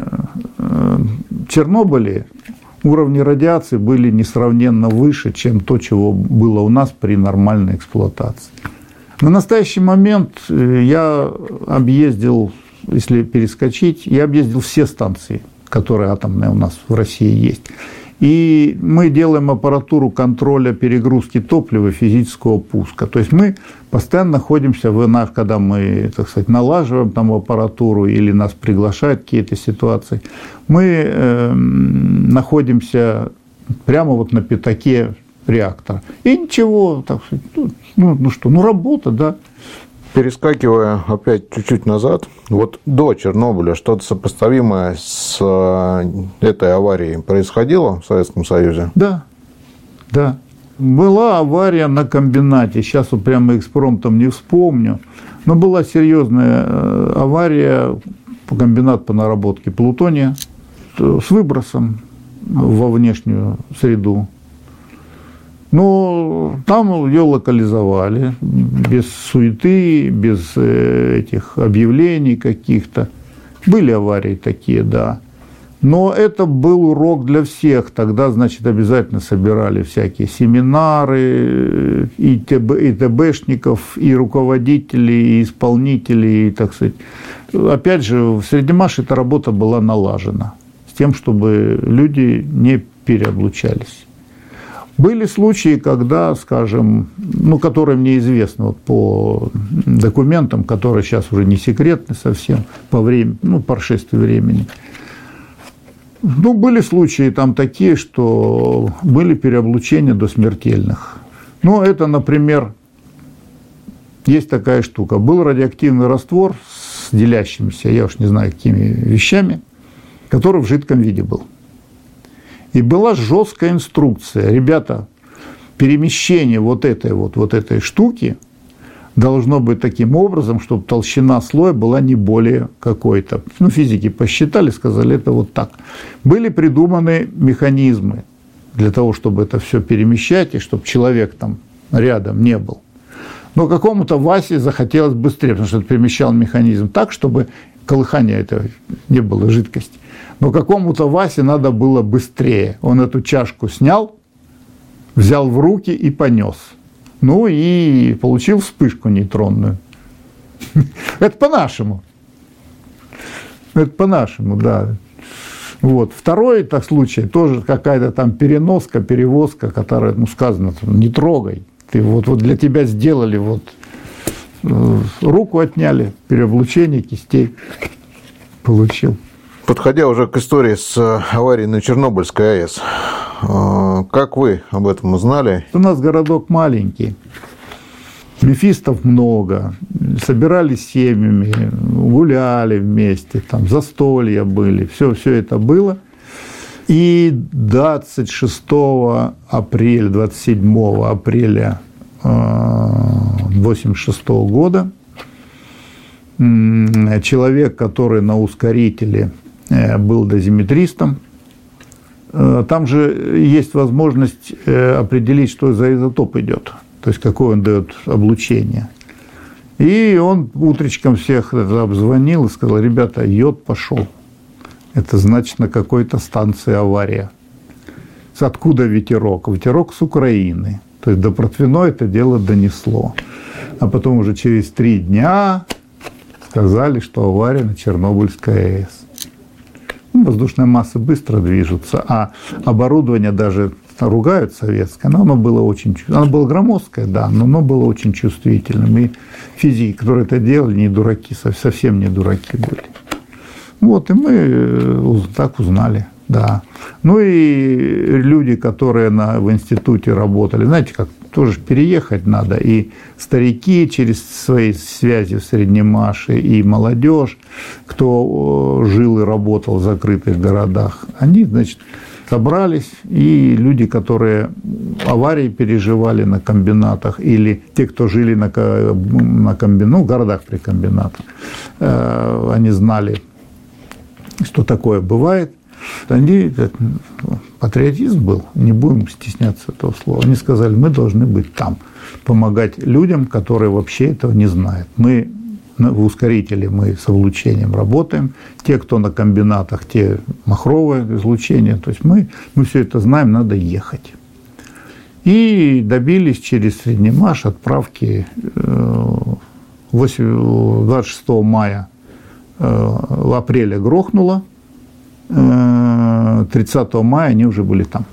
в Чернобыле уровни радиации были несравненно выше, чем то, чего было у нас при нормальной эксплуатации. На настоящий момент я объездил, если перескочить, я объездил все станции, которые атомные у нас в России есть. И мы делаем аппаратуру контроля перегрузки топлива и физического пуска. То есть мы постоянно находимся в нас, когда мы, так сказать, налаживаем там аппаратуру или нас приглашают в какие-то ситуации, мы э, находимся прямо вот на пятаке реактора. И ничего, так сказать, ну, ну что, ну работа, да. Перескакивая опять чуть-чуть назад, вот до Чернобыля что-то сопоставимое с этой аварией происходило в Советском Союзе? Да, да. Была авария на комбинате, сейчас вот прямо экспромтом не вспомню, но была серьезная авария, комбинат по наработке плутония с выбросом во внешнюю среду. Но там ее локализовали, без суеты, без этих объявлений каких-то. Были аварии такие, да. Но это был урок для всех. Тогда, значит, обязательно собирали всякие семинары и ТБшников, и руководителей, и исполнителей, и, так сказать. Опять же, в Среднемаше эта работа была налажена с тем, чтобы люди не переоблучались. Были случаи, когда, скажем, ну, которые мне известны вот по документам, которые сейчас уже не секретны совсем, по времени, ну, по прошествии времени. Ну, были случаи там такие, что были переоблучения до смертельных. Ну, это, например, есть такая штука. Был радиоактивный раствор с делящимися, я уж не знаю, какими вещами, который в жидком виде был. И была жесткая инструкция. Ребята, перемещение вот этой, вот, вот этой штуки должно быть таким образом, чтобы толщина слоя была не более какой-то. Ну, физики посчитали, сказали, это вот так. Были придуманы механизмы для того, чтобы это все перемещать, и чтобы человек там рядом не был. Но какому-то Васе захотелось быстрее, потому что перемещал механизм так, чтобы колыхания этого не было, жидкости. Но какому-то Васе надо было быстрее. Он эту чашку снял, взял в руки и понес. Ну и получил вспышку нейтронную. Это по-нашему. Это по-нашему, да. Вот. Второй так случай, тоже какая-то там переноска, перевозка, которая, ну, сказано, не трогай. Ты вот, вот для тебя сделали, вот руку отняли, переоблучение кистей получил. Подходя уже к истории с аварией на Чернобыльской АЭС, как вы об этом узнали? У нас городок маленький, мефистов много, собирались семьями, гуляли вместе, там застолья были, все, все это было. И двадцать шестого апреля, двадцать седьмого апреля восемьдесят шестого года человек, который на ускорителе был дозиметристом, там же есть возможность определить, что за изотоп идет, то есть какое он дает облучение. И он утречком всех обзвонил и сказал: ребята, йод пошел. Это значит, на какой-то станции авария. Откуда ветерок? Ветерок с Украины. То есть до Протвино это дело донесло. А потом уже через три дня сказали, что авария на Чернобыльской АЭС. Ну, воздушные массы быстро движутся, а оборудование даже ругают советское, но оно было очень, оно было громоздкое, да, но оно было очень чувствительным. И физики, которые это делали, не дураки, совсем не дураки были. Вот, и мы так узнали, да. Ну и люди, которые на, в институте работали, знаете, как тоже переехать надо, и старики через свои связи в Среднемаше, и молодежь, кто жил и работал в закрытых городах, они, значит, собрались, и люди, которые аварии переживали на комбинатах, или те, кто жили на, на комбинатах, ну, в городах при комбинатах, они знали, что такое бывает. Они, патриотизм был, не будем стесняться этого слова. Они сказали: мы должны быть там, помогать людям, которые вообще этого не знают. Мы в ускорителе, мы с облучением работаем. Те, кто на комбинатах, те махровое излучение. То есть мы, мы все это знаем, надо ехать. И добились через Среднемаш отправки двадцать шестого мая, в апреле грохнуло, тридцатого мая они уже были там.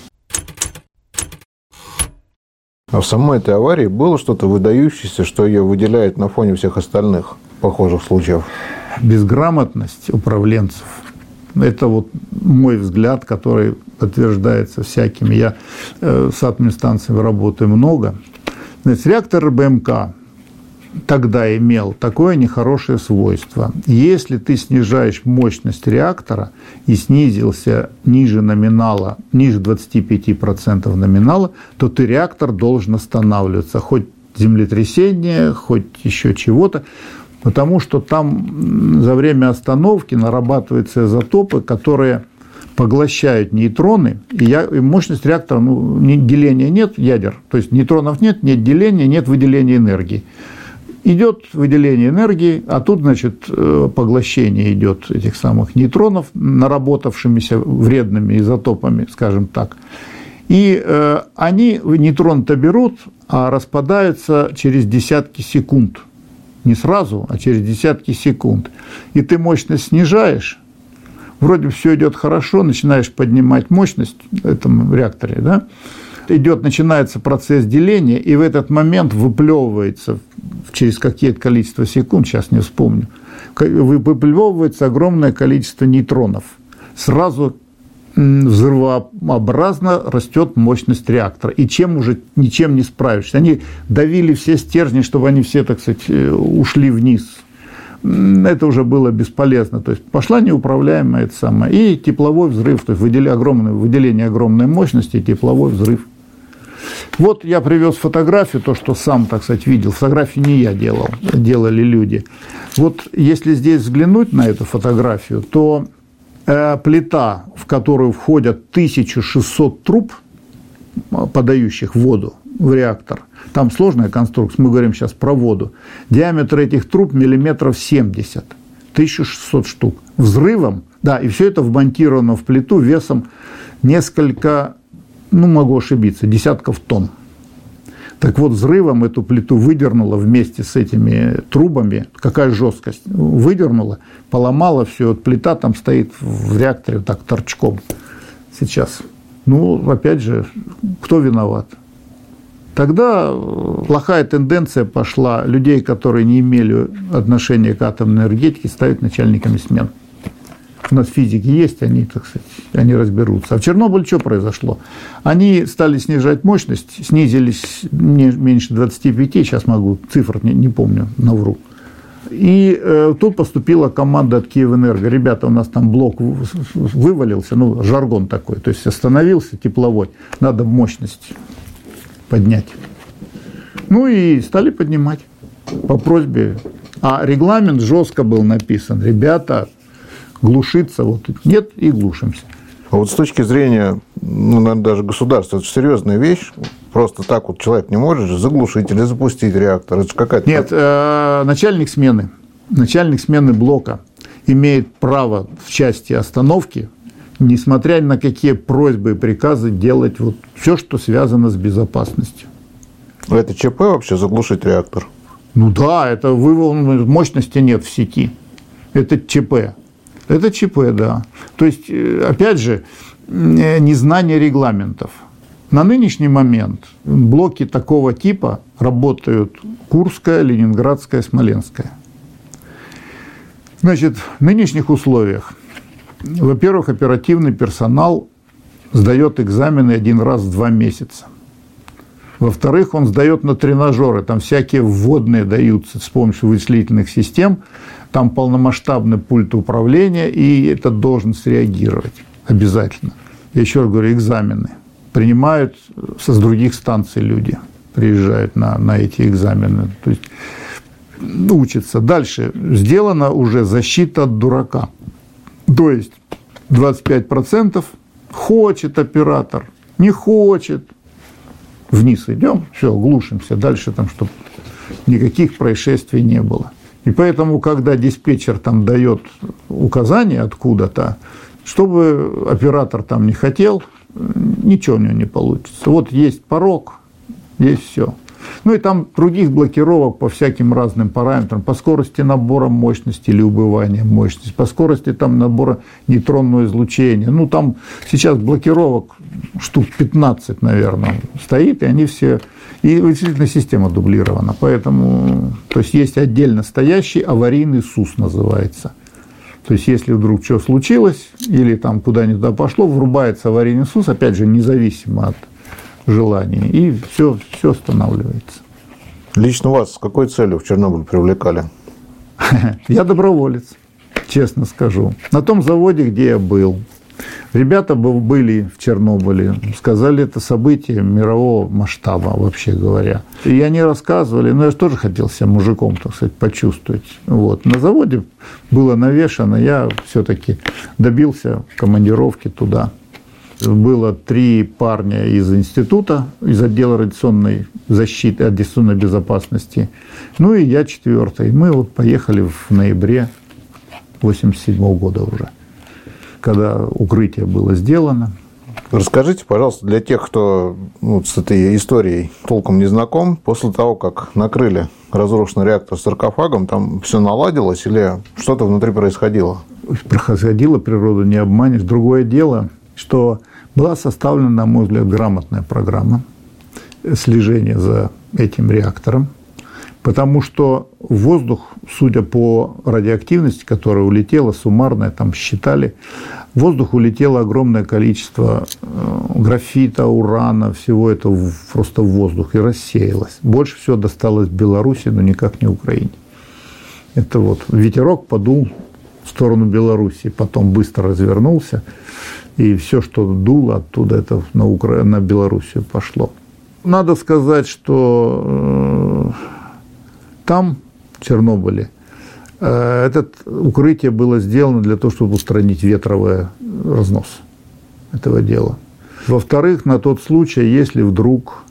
А в самой этой аварии было что-то выдающееся, что ее выделяет на фоне всех остальных похожих случаев? Безграмотность управленцев. Это вот мой взгляд, который подтверждается всякими. Я с атомными станциями работаю много. Значит, реактор РБМК тогда имел такое нехорошее свойство. Если ты снижаешь мощность реактора и снизился ниже номинала, ниже двадцати пяти процентов номинала, то ты реактор должен останавливаться. Хоть землетрясение, хоть еще чего-то. Потому что там за время остановки нарабатываются изотопы, которые поглощают нейтроны, и, я, и мощность реактора, ну, деления нет ядер, то есть нейтронов нет, нет деления, нет выделения энергии. Идет выделение энергии, а тут, значит, поглощение идет этих самых нейтронов, наработавшимися вредными изотопами, скажем так. И э, они нейтрон-то берут, а распадаются через десятки секунд. Не сразу, а через десятки секунд. И ты мощность снижаешь, вроде все идет хорошо, начинаешь поднимать мощность в этом реакторе, да? Идет, начинается процесс деления, и в этот момент выплевывается через какие-то количество секунд, сейчас не вспомню, выплевывается огромное количество нейтронов. Сразу взрывообразно растет мощность реактора. И чем уже ничем не справишься. Они давили все стержни, чтобы они все, так сказать, ушли вниз. Это уже было бесполезно. То есть пошла неуправляемая это самое. И тепловой взрыв, то есть выделение огромной, выделение огромной мощности, и тепловой взрыв. Вот я привез фотографию, то, что сам, так сказать, видел. Фотографию не я делал, делали люди. Вот если здесь взглянуть на эту фотографию, то э, плита, в которую входят тысяча шестьсот труб, подающих воду, в реактор. Там сложная конструкция, мы говорим сейчас про воду. Диаметр этих труб миллиметров семьдесят, тысяча шестьсот штук. Взрывом, да, и все это вмонтировано в плиту весом несколько, ну, могу ошибиться, десятков тонн. Так вот, взрывом эту плиту выдернуло вместе с этими трубами. Какая жесткость? Выдернула, поломала все. Вот плита там стоит в реакторе так торчком сейчас. Ну, опять же, кто виноват? Тогда плохая тенденция пошла людей, которые не имели отношения к атомной энергетике, ставить начальниками смен. У нас физики есть, они, так сказать, они разберутся. А в Чернобыле что произошло? Они стали снижать мощность, снизились меньше двадцати пяти, сейчас могу, цифр не, не помню, навру. И э, тут поступила команда от Киевэнерго. Ребята, у нас там блок вывалился, ну, жаргон такой, то есть остановился тепловой, надо мощность поднять. Ну и стали поднимать по просьбе. А регламент жестко был написан. Ребята, глушиться вот нет, и глушимся. А вот с точки зрения, ну, наверное, даже государства, это же серьезная вещь. Просто так вот человек не может же заглушить или запустить реактор. Это же какая-то... Нет, э, начальник смены, начальник смены блока имеет право в части остановки, несмотря на какие просьбы и приказы, делать вот все, что связано с безопасностью. Это ЧП вообще заглушить реактор? Ну да, это вывод, мощности нет в сети. Это ЧП. Это ЧП, да. То есть, опять же, незнание регламентов. На нынешний момент блоки такого типа работают Курская, Ленинградская, Смоленская. Значит, в нынешних условиях, во-первых, оперативный персонал сдает экзамены один раз в два месяца. Во-вторых, он сдает на тренажеры, там всякие вводные даются с помощью вычислительных систем, там полномасштабный пульт управления, и этот должен среагировать обязательно. Я еще раз говорю, экзамены. Принимают с других станций люди, приезжают на, на эти экзамены, то есть учатся. Дальше сделана уже защита от дурака. То есть двадцать пять процентов хочет оператор, не хочет. Вниз идем, все, глушимся, дальше там, чтобы никаких происшествий не было. И поэтому, когда диспетчер там дает указание откуда-то, чтобы оператор там не хотел, ничего у него не получится. Вот есть порог, есть все. Ну и там других блокировок по всяким разным параметрам, по скорости набора мощности или убывания мощности, по скорости там набора нейтронного излучения. Ну там сейчас блокировок штук пятнадцать, наверное, стоит, и они все... И вычислительная система дублирована, поэтому... То есть есть отдельно стоящий аварийный СУС называется. То есть если вдруг что случилось, или там куда-нибудь туда пошло, врубается аварийный СУС, опять же, независимо от желаний, и все, все останавливается. Лично вас с какой целью в Чернобыль привлекали? Я доброволец, честно скажу. На том заводе, где я был, ребята были в Чернобыле, сказали, это событие мирового масштаба, вообще говоря. И они рассказывали, но я же тоже хотел себя мужиком, так сказать, почувствовать. Вот. На заводе было навешано, я все-таки добился командировки туда. Было три парня из института, из отдела радиационной защиты, радиационной безопасности. Ну и я четвертый. Мы вот поехали в ноябре восемьдесят седьмого года уже, когда укрытие было сделано. Расскажите, пожалуйста, для тех, кто ну, с этой историей толком не знаком, после того, как накрыли разрушенный реактор саркофагом, там все наладилось или что-то внутри происходило? Происходило, природу не обманешь. Другое дело, что была составлена, на мой взгляд, грамотная программа слежения за этим реактором, потому что в воздух, судя по радиоактивности, которая улетела, суммарная, там считали, в воздух улетело огромное количество графита, урана, всего этого просто в воздух и рассеялось. Больше всего досталось Беларуси, но никак не Украине. Это вот ветерок подул в сторону Беларуси, потом быстро развернулся, и все, что дуло оттуда, это на, Укра... на Белоруссию пошло. Надо сказать, что э, там, в Чернобыле, э, это укрытие было сделано для того, чтобы устранить ветровый разнос этого дела. Во-вторых, на тот случай, если вдруг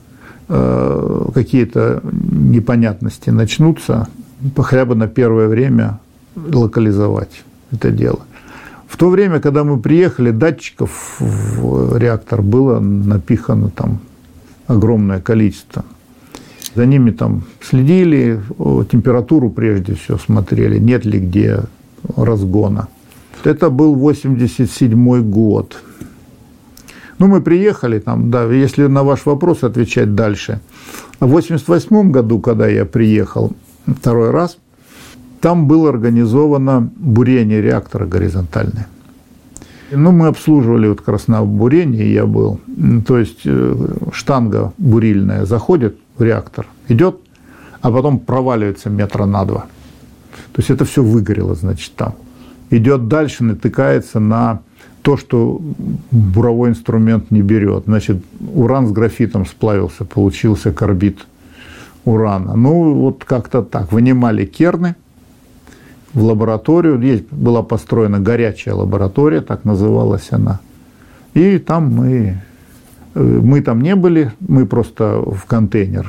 э, какие-то непонятности начнутся, хотя бы на первое время локализовать это дело. В то время, когда мы приехали, датчиков в реактор было напихано там огромное количество. За ними там следили, температуру прежде всего смотрели, нет ли где разгона. Это был восемьдесят седьмой год. Ну, мы приехали там, да, если на ваш вопрос отвечать дальше. В восемьдесят восьмом году, когда я приехал второй раз, там было организовано бурение реактора горизонтальное. Ну, мы обслуживали вот как раз на бурении, я был. То есть штанга бурильная заходит в реактор, идет, а потом проваливается метра на два. То есть это все выгорело, значит, там. Идет дальше, натыкается на то, что буровой инструмент не берет. Значит, уран с графитом сплавился, получился карбид урана. Ну, вот как-то так. Вынимали керны в лабораторию. Здесь была построена горячая лаборатория, так называлась она. И там мы... Мы там не были, мы просто в контейнер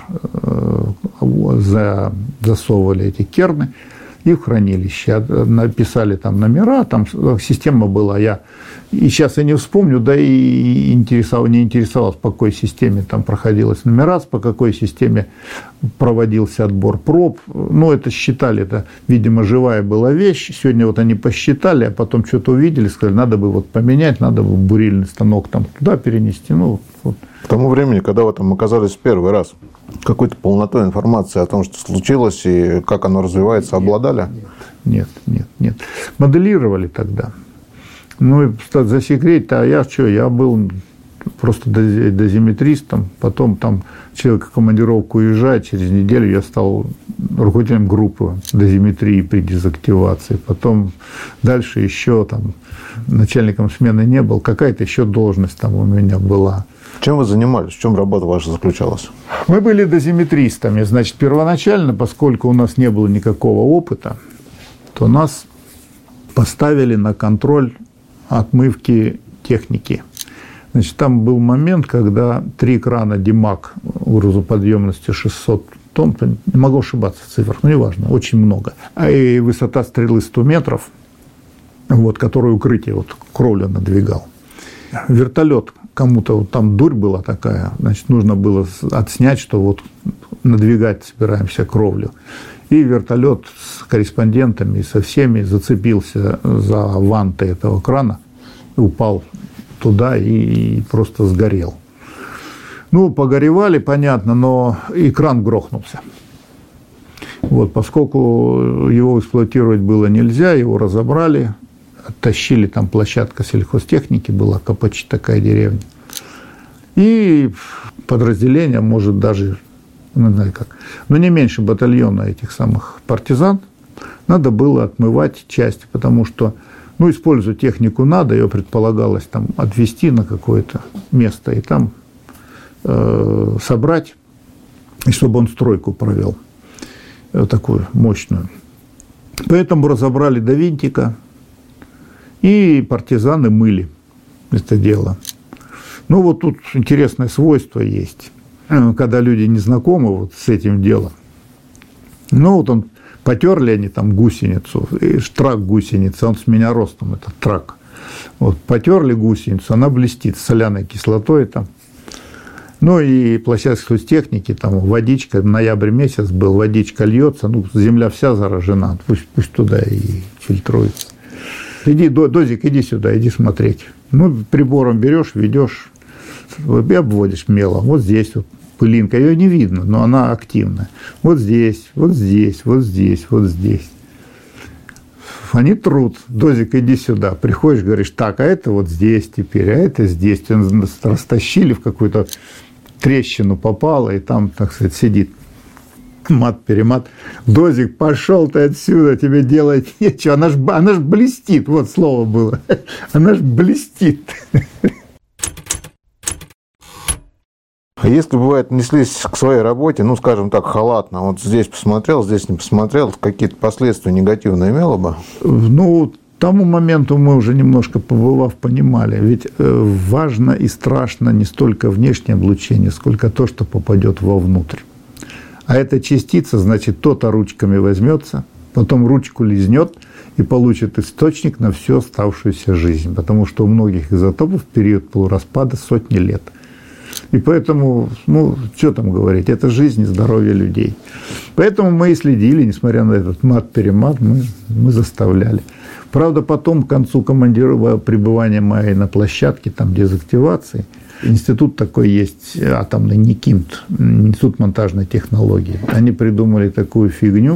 засовывали эти керны и в хранилище. Написали там номера, там система была. Я и сейчас я не вспомню, да и интересов, не интересовался, по какой системе там проходилась нумерация, по какой системе проводился отбор проб. Ну, это считали, это, видимо, живая была вещь. Сегодня вот они посчитали, а потом что-то увидели, сказали, надо бы вот поменять, надо бы бурильный станок там туда перенести. Ну, вот. К тому времени, когда вы там оказались в первый раз, какой-то полнотой информации о том, что случилось и как оно развивается, обладали? Нет, нет, нет. Моделировали тогда. Ну, и засекретить, а я что, я был просто дозиметристом, потом там человек в командировку уезжает, через неделю я стал руководителем группы дозиметрии при дезактивации, потом дальше еще там начальником смены не был, какая-то еще должность там у меня была. Чем вы занимались? В чем работа ваша заключалась? Мы были дозиметристами. Значит, первоначально, поскольку у нас не было никакого опыта, то нас поставили на контроль отмывки техники. Значит, там был момент, когда три крана Димак грузоподъемностью шестьсот тонн, не могу ошибаться в цифрах, но неважно, очень много. И высота стрелы сто метров, вот, который укрытие, вот, кровлю надвигал. Вертолет, кому-то вот там дурь была такая, значит, нужно было отснять, что вот надвигать собираемся кровлю. И вертолет с корреспондентами, со всеми зацепился за ванты этого крана, упал туда и просто сгорел. Ну, погоревали, понятно, но и кран грохнулся. Вот, поскольку его эксплуатировать было нельзя, его разобрали, оттащили, там площадка сельхозтехники была, Капачи такая деревня. И подразделение, может, даже, не знаю как, но не меньше батальона этих самых партизан, надо было отмывать части, потому что, ну, использовать технику надо, ее предполагалось там отвезти на какое-то место и там э, собрать, и чтобы он стройку провел, э, такую мощную. Поэтому разобрали до винтика, и партизаны мыли это дело. Ну, вот тут интересное свойство есть, когда люди не знакомы вот с этим делом. Ну, вот он, потерли они там гусеницу, трак гусеницы, он с меня ростом, этот трак. Вот, потерли гусеницу, она блестит с соляной кислотой там. Ну, и площадка техники, там водичка, ноябрь месяц был, водичка льется, ну, земля вся заражена, пусть, пусть туда и фильтруется. Иди, Дозик, иди сюда, иди смотреть. Ну, прибором берешь, ведешь, и обводишь мелом. Вот здесь вот пылинка, ее не видно, но она активная. Вот здесь, вот здесь, вот здесь, вот здесь. Они трут. Дозик, иди сюда. Приходишь, говоришь, так, а это вот здесь теперь, а это здесь. Растащили, в какую-то трещину попало, и там, так сказать, сидит. Мат-перемат. Дозик, пошел ты отсюда, тебе делать нечего. Она ж, она ж блестит, вот слово было. Она ж блестит. А если, бывает, неслись к своей работе, ну, скажем так, халатно, вот здесь посмотрел, здесь не посмотрел, какие-то последствия негативные имело бы? Ну, тому моменту мы уже немножко побывав, понимали, ведь важно и страшно не столько внешнее облучение, сколько то, что попадет вовнутрь. А эта частица, значит, кто-то ручками возьмется, потом ручку лизнет и получит источник на всю оставшуюся жизнь, потому что у многих изотопов период полураспада сотни лет. И поэтому, ну, что там говорить, это жизнь и здоровье людей. Поэтому мы и следили, несмотря на этот мат-перемат, мы, мы заставляли. Правда, потом, к концу командирового пребывания моей на площадке, там, дезактивации, институт такой есть, атомный НИКИМТ, Институт монтажной технологии. Они придумали такую фигню,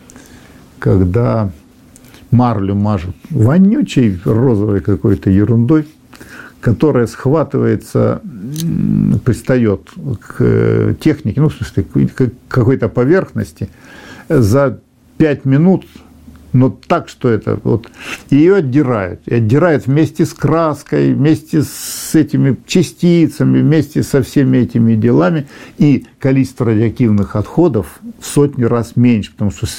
когда марлю мажут вонючей розовой какой-то ерундой, которая схватывается, пристает к технике, ну, в смысле, к какой-то поверхности за пять минут, но так, что это вот, ее отдирают, и отдирают вместе с краской, вместе с этими частицами, вместе со всеми этими делами, и количество радиоактивных отходов в сотни раз меньше, потому что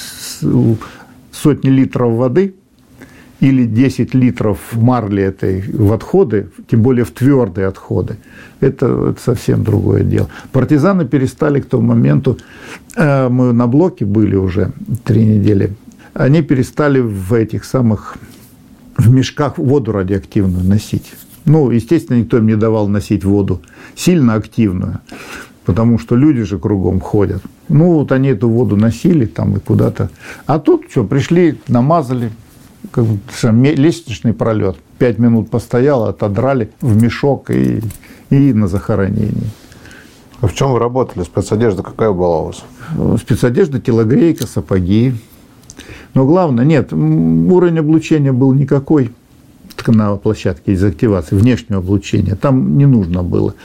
сотни литров воды или десять литров марли этой в отходы, тем более в твердые отходы, это, это совсем другое дело. Партизаны перестали к тому моменту, мы на блоке были уже три недели, они перестали в этих самых, в мешках воду радиоактивную носить. Ну, естественно, никто им не давал носить воду сильно активную, потому что люди же кругом ходят. Ну, вот они эту воду носили там и куда-то. А тут что, пришли, намазали, как бы, лестничный пролет. Пять минут постояло, отодрали в мешок и, и на захоронение. А в чем вы работали? Спецодежда какая была у вас? Спецодежда, телогрейка, сапоги. Но главное, нет, уровень облучения был никакой на площадке дезактивации, внешнего облучения. Там не нужно было.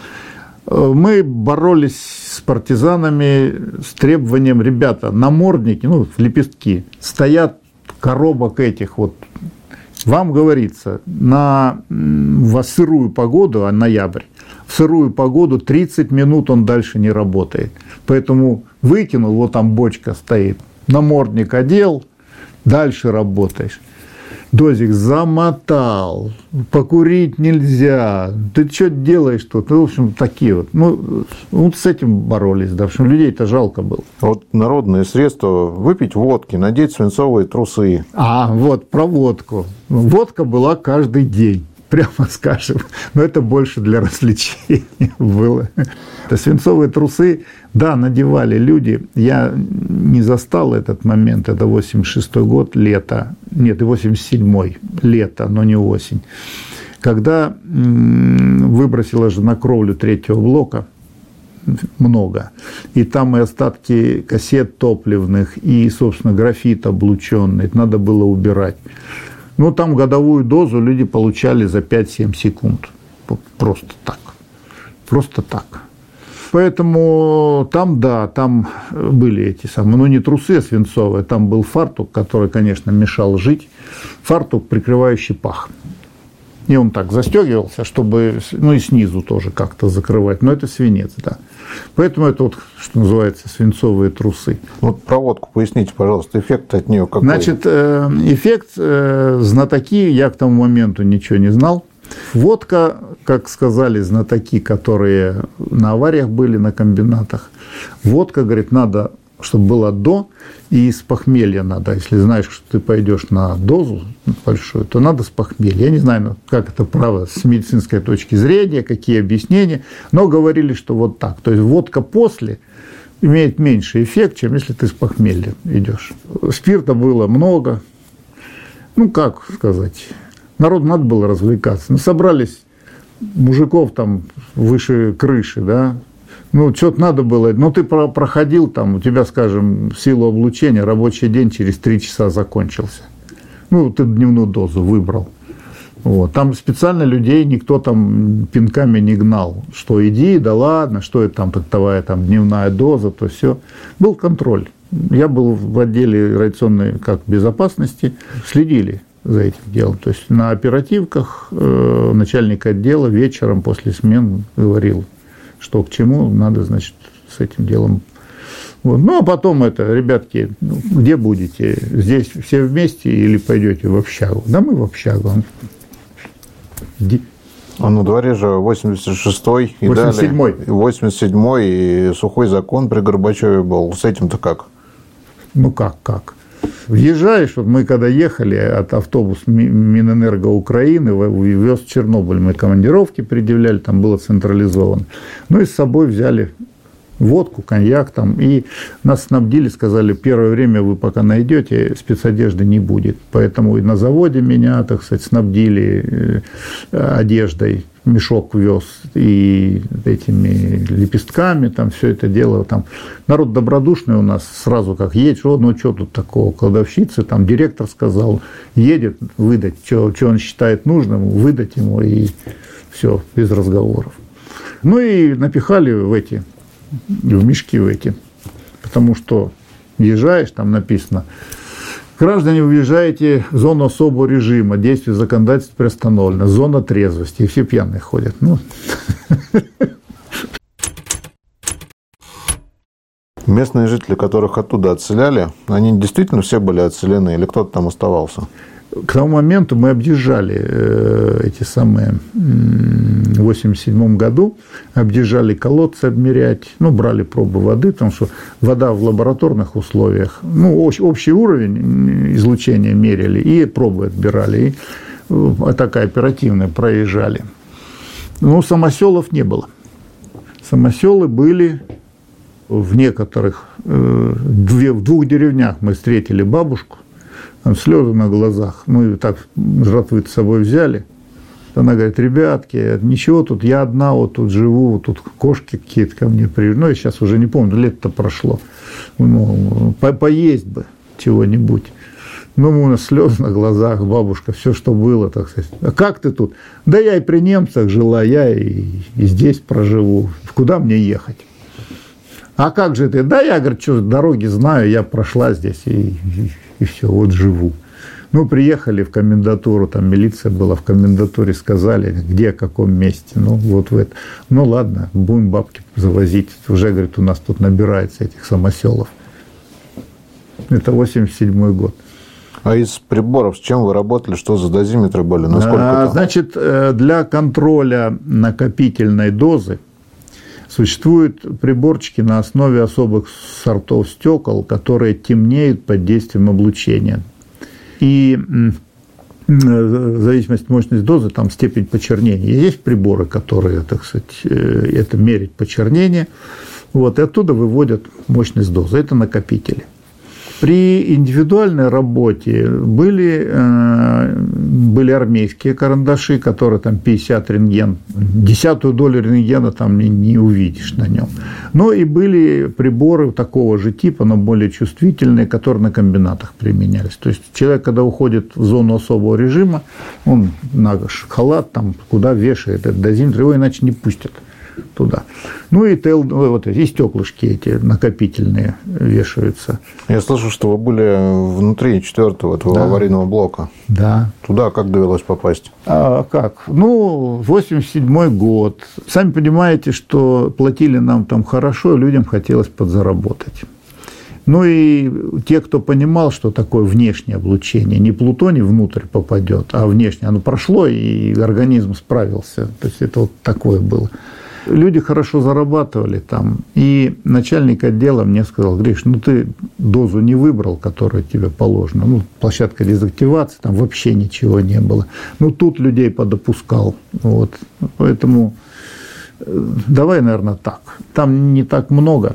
Мы боролись с партизанами с требованием, ребята, намордники, ну, лепестки, стоят коробок этих вот. Вам говорится, на в сырую погоду, а ноябрь, в сырую погоду тридцать минут он дальше не работает. Поэтому выкинул, вот там бочка стоит, намордник одел, дальше работаешь. Дозик замотал, покурить нельзя, ты что делаешь тут? Ну, в общем, такие вот. Ну, вот с этим боролись, да, в общем, людей-то жалко было. Вот народные средства: выпить водки, надеть свинцовые трусы. А, вот, про водку. Водка была каждый день, прямо скажем, но это больше для развлечения было. Это свинцовые трусы, да, надевали люди. Я не застал этот момент, это восемьдесят шестой год, лето, нет, и восемьдесят седьмой, лето, но не осень, когда выбросила же на кровлю третьего блока много, и там и остатки кассет топливных, и, собственно, графит облученный, это надо было убирать. Ну, там годовую дозу люди получали за пять-семь секунд, просто так, просто так. Поэтому там, да, там были эти самые, ну, не трусы, а свинцовые, там был фартук, который, конечно, мешал жить, фартук, прикрывающий пах. И он так застегивался, чтобы, ну, и снизу тоже как-то закрывать, но это свинец, да. Поэтому это вот, что называется, свинцовые трусы. Вот проводку поясните, пожалуйста, эффект от нее какой? Значит, эффект, знатоки, я к тому моменту ничего не знал. Водка, как сказали знатоки, которые на авариях были, на комбинатах, водка, говорит, надо, чтобы было до, и с похмелья надо. Если знаешь, что ты пойдешь на дозу большую, то надо с похмелья. Я не знаю, как это право с медицинской точки зрения, какие объяснения, но говорили, что вот так. То есть водка после имеет меньший эффект, чем если ты с похмелья идешь. Спирта было много. Ну, как сказать... Народу надо было развлекаться. Ну, собрались мужиков там выше крыши, да. Ну, что-то надо было. Ну, ты проходил там, у тебя, скажем, в силу облучения рабочий день через три часа закончился. Ну, ты дневную дозу выбрал. Вот. Там специально людей никто там пинками не гнал. Что иди, да ладно, что это там тактовая там дневная доза, то все. Был контроль. Я был в отделе радиационной как безопасности, следили за этим делом. То есть на оперативках э, начальник отдела вечером после смен говорил, что к чему надо, значит, с этим делом Вот. Ну, а потом это, ребятки, ну, где будете? Здесь все вместе или пойдете в общагу? Да мы в общагу. А на дворе же восемьдесят шестой и восемьдесят седьмой. Далее. восемьдесят седьмой и сухой закон при Горбачеве был. С этим-то как? Ну, как, как? Въезжаешь, вот мы когда ехали, от автобуса Минэнерго Украины вез Чернобыль, мы командировки предъявляли, там было централизовано. Ну и с собой взяли водку, коньяк там, и нас снабдили, сказали, первое время вы пока найдете, спецодежды не будет. Поэтому и на заводе меня, так сказать, снабдили одеждой, мешок вез и этими лепестками, там все это дело. Там народ добродушный у нас, сразу как едешь, о, ну что тут такого, кладовщицы, там директор сказал, едет выдать, что, что он считает нужным, выдать ему, и все, без разговоров. Ну и напихали в эти, в мешки в эти, потому что въезжаешь, там написано, граждане, вы въезжаете в зону особого режима, действие законодательства приостановлено, зона трезвости, и все пьяные ходят. Ну. Местные жители, которых оттуда отселяли, они действительно все были отселены или кто-то там оставался? К тому моменту мы объезжали эти самые, в восемьдесят седьмом году, объезжали колодцы обмерять, ну, брали пробы воды, потому что вода в лабораторных условиях, ну, общий уровень излучения меряли и пробы отбирали, и такая оперативная проезжали. Но самоселов не было. Самоселы были в некоторых, в двух деревнях мы встретили бабушку, там слезы на глазах, ну и так жратвы с собой взяли. Она говорит, ребятки, ничего тут, я одна вот тут живу, вот тут кошки какие-то ко мне приезжают. Ну, я сейчас уже не помню, лето-то прошло. Ну, по поесть бы чего-нибудь. Ну, у нас слезы на глазах, бабушка, все, что было, так сказать. А как ты тут? Да я и при немцах жила, я и, и здесь проживу. Куда мне ехать? А как же ты? Да я, говорит, что, дороги знаю, я прошла здесь и, и, и все, вот живу. Ну, приехали в комендатуру, там милиция была, в комендатуре сказали, где, в каком месте. Ну, вот в это. Ну, ладно, будем бабки завозить. Уже, говорит, у нас тут набирается этих самоселов. Это восемьдесят седьмой год. А из приборов с чем вы работали? Что за дозиметры были? Насколько а, значит, для контроля накопительной дозы существуют приборчики на основе особых сортов стекол, которые темнеют под действием облучения. И в зависимости от мощности дозы, там степень почернения. Есть приборы, которые, так сказать, это меряют почернение, вот, и оттуда выводят мощность дозы. Это накопители. При индивидуальной работе были, были армейские карандаши, которые там пятьдесят рентген, десятую долю рентгена там не, не увидишь на нем. Но и были приборы такого же типа, но более чувствительные, которые на комбинатах применялись. То есть человек, когда уходит в зону особого режима, он на халат там куда вешает этот дозиметр, его иначе не пустят туда. Ну и, тел, вот, и стеклышки эти накопительные вешаются. Я слышу, что вы были внутри четвертого этого да. аварийного блока. Да. Туда как довелось попасть? А как? Ну, восемьдесят седьмой год. Сами понимаете, что платили нам там хорошо, людям хотелось подзаработать. Ну и те, кто понимал, что такое внешнее облучение, не плутоний внутрь попадет, а внешнее, оно прошло, и организм справился. То есть это вот такое было. Люди хорошо зарабатывали там, и начальник отдела мне сказал, Гриш, ну ты дозу не выбрал, которая тебе положена, ну площадка дезактивации, там вообще ничего не было, ну тут людей подопускал, вот, поэтому давай, наверное, так, там не так много,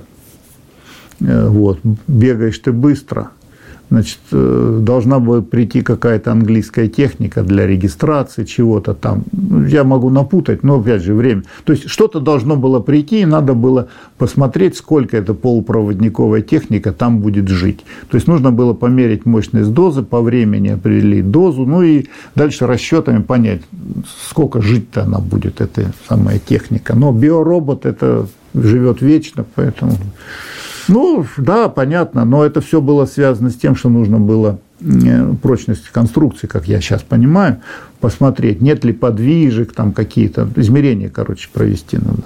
вот, бегаешь ты быстро. Значит, должна была прийти какая-то английская техника для регистрации чего-то там. Я могу напутать, но, опять же, время. То есть, что-то должно было прийти, и надо было посмотреть, сколько эта полупроводниковая техника там будет жить. То есть, нужно было померить мощность дозы, по времени определить дозу, ну и дальше расчетами понять, сколько жить-то она будет, эта самая техника. Но биоробот, это живет вечно, поэтому... Ну, да, понятно, но это все было связано с тем, что нужно было прочность конструкции, как я сейчас понимаю, посмотреть, нет ли подвижек, там какие-то измерения, короче, провести надо было.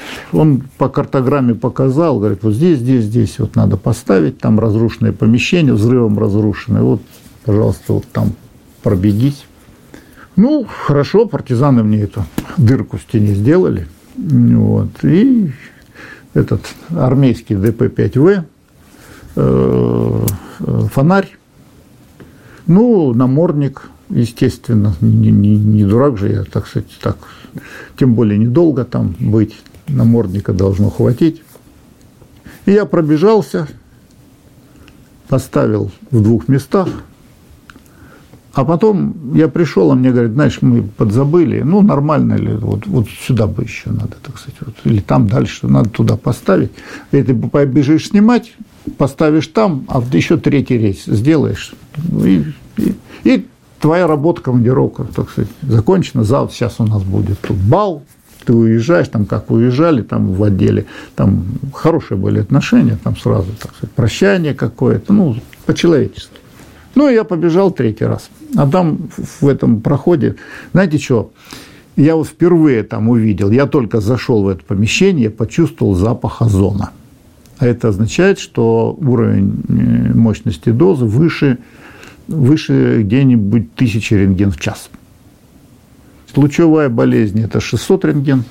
Он по картограмме показал, говорит, вот здесь, здесь, здесь вот надо поставить, там разрушенные помещения, взрывом разрушенные, вот, пожалуйста, вот там пробегись. Ну, хорошо, партизаны мне эту дырку в стене сделали, вот, и этот армейский дэ пэ пять вэ, э, фонарь, ну, намордник, естественно, не, не, не дурак же я, так сказать, так, тем более недолго там быть, намордника должно хватить. И я пробежался, поставил в двух местах, а потом я пришел, а мне говорят, знаешь, мы подзабыли, ну, нормально ли, вот, вот сюда бы еще надо, так сказать, вот, или там дальше, надо туда поставить. И ты побежишь снимать, поставишь там, а еще третий рейс сделаешь, и, и, и твоя работа, командировка, так сказать, закончена, завтра, сейчас у нас будет тут бал, ты уезжаешь, там, как уезжали, там, в отделе, там, хорошие были отношения, там, сразу, так сказать, прощание какое-то, ну, по-человечески. Ну, я побежал третий раз. А там в этом проходе, знаете что, я вот впервые там увидел, я только зашел в это помещение, почувствовал запах озона. А это означает, что уровень мощности дозы выше, выше где-нибудь тысячи рентген в час. Лучевая болезнь – это шестьсот рентген.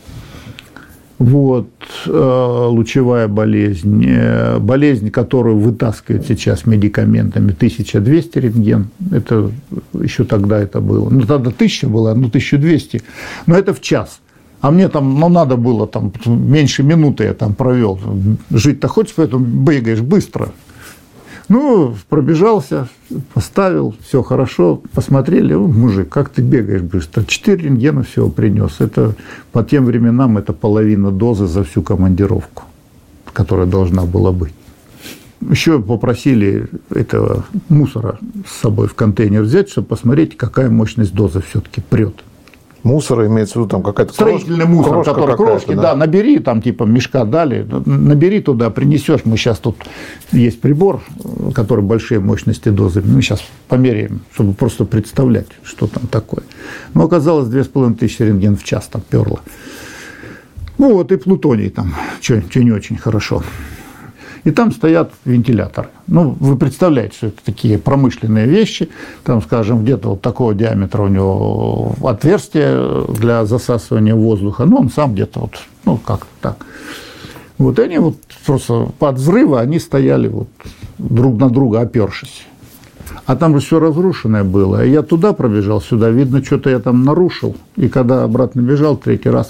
Вот, лучевая болезнь, болезнь, которую вытаскивают сейчас медикаментами, тысяча двести рентген, это еще тогда это было, ну тогда тысяча была, ну тысяча двести, но это в час, а мне там, ну надо было, там меньше минуты я там провел, жить-то хочешь, поэтому бегаешь быстро. Ну, пробежался, поставил, все хорошо, посмотрели, мужик, как ты бегаешь быстро, четыре рентгена всего принес, это по тем временам это половина дозы за всю командировку, которая должна была быть. Еще попросили этого мусора с собой в контейнер взять, чтобы посмотреть, какая мощность дозы все-таки прет. Мусор имеется в виду там какая-то строительный крошка, мусор, крошка который крошки, да. да, набери, там типа мешка дали, набери туда, принесешь. Мы сейчас тут есть прибор, который большие мощности дозы, мы сейчас померяем, чтобы просто представлять, что там такое. Но оказалось две с половиной тысячи рентген в час там перло. Ну вот и плутоний там, что не очень хорошо. И там стоят вентиляторы. Ну, вы представляете, что это такие промышленные вещи. Там, скажем, где-то вот такого диаметра у него отверстие для засасывания воздуха. Ну, он сам где-то вот, ну, как-то так. Вот они вот просто под взрыва, они стояли вот друг на друга опершись. А там же все разрушенное было. И я туда пробежал, сюда. Видно, что-то я там нарушил. И когда обратно бежал, третий раз,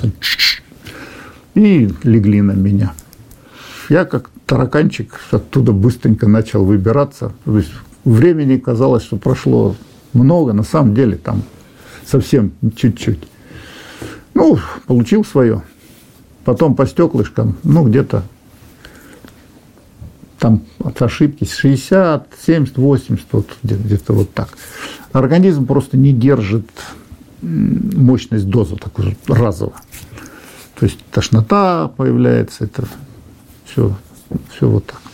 и легли на меня. Я как тараканчик оттуда быстренько начал выбираться. То есть времени казалось, что прошло много, на самом деле там совсем чуть-чуть. Ну, получил свое. Потом по стеклышкам, ну, где-то там от ошибки шестьдесят, семьдесят, восемьдесят, вот, где-то вот так. Организм просто не держит мощность дозы такую разово. То есть тошнота появляется, это все, все вот так.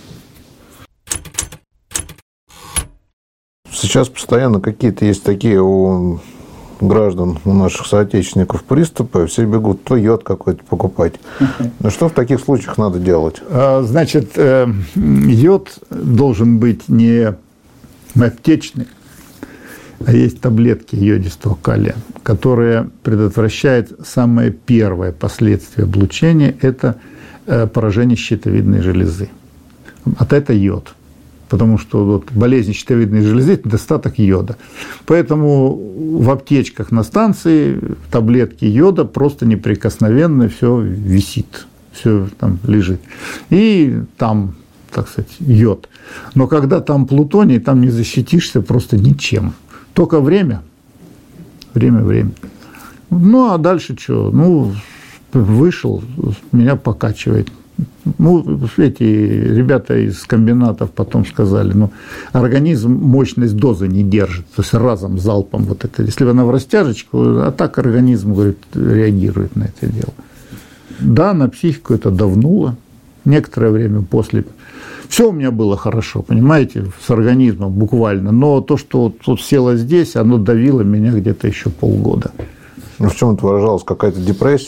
Сейчас постоянно какие-то есть такие у граждан, у наших соотечественников приступы, все бегут то йод какой-то покупать. Но что в таких случаях надо делать? Значит, йод должен быть не аптечный, а есть таблетки йодистого калия, которые предотвращают самое первое последствие облучения – это поражение щитовидной железы. А это йод. Потому что вот болезнь щитовидной железы – это недостаток йода. Поэтому в аптечках на станции таблетки йода просто неприкосновенно все висит, все там лежит. И там, так сказать, йод. Но когда там плутоний, там не защитишься просто ничем. Только время. Время, время. Ну, а дальше что? Ну, вышел, меня покачивает. Ну, эти ребята из комбинатов потом сказали, ну, организм мощность дозы не держит, то есть разом, залпом вот это. Если она в растяжечку, а так организм, говорит, реагирует на это дело. Да, на психику это давнуло. Некоторое время после. Все у меня было хорошо, понимаете, с организмом буквально. Но то, что тут село здесь, оно давило меня где-то еще полгода. Ну, в чем это выражалось? Какая-то депрессия?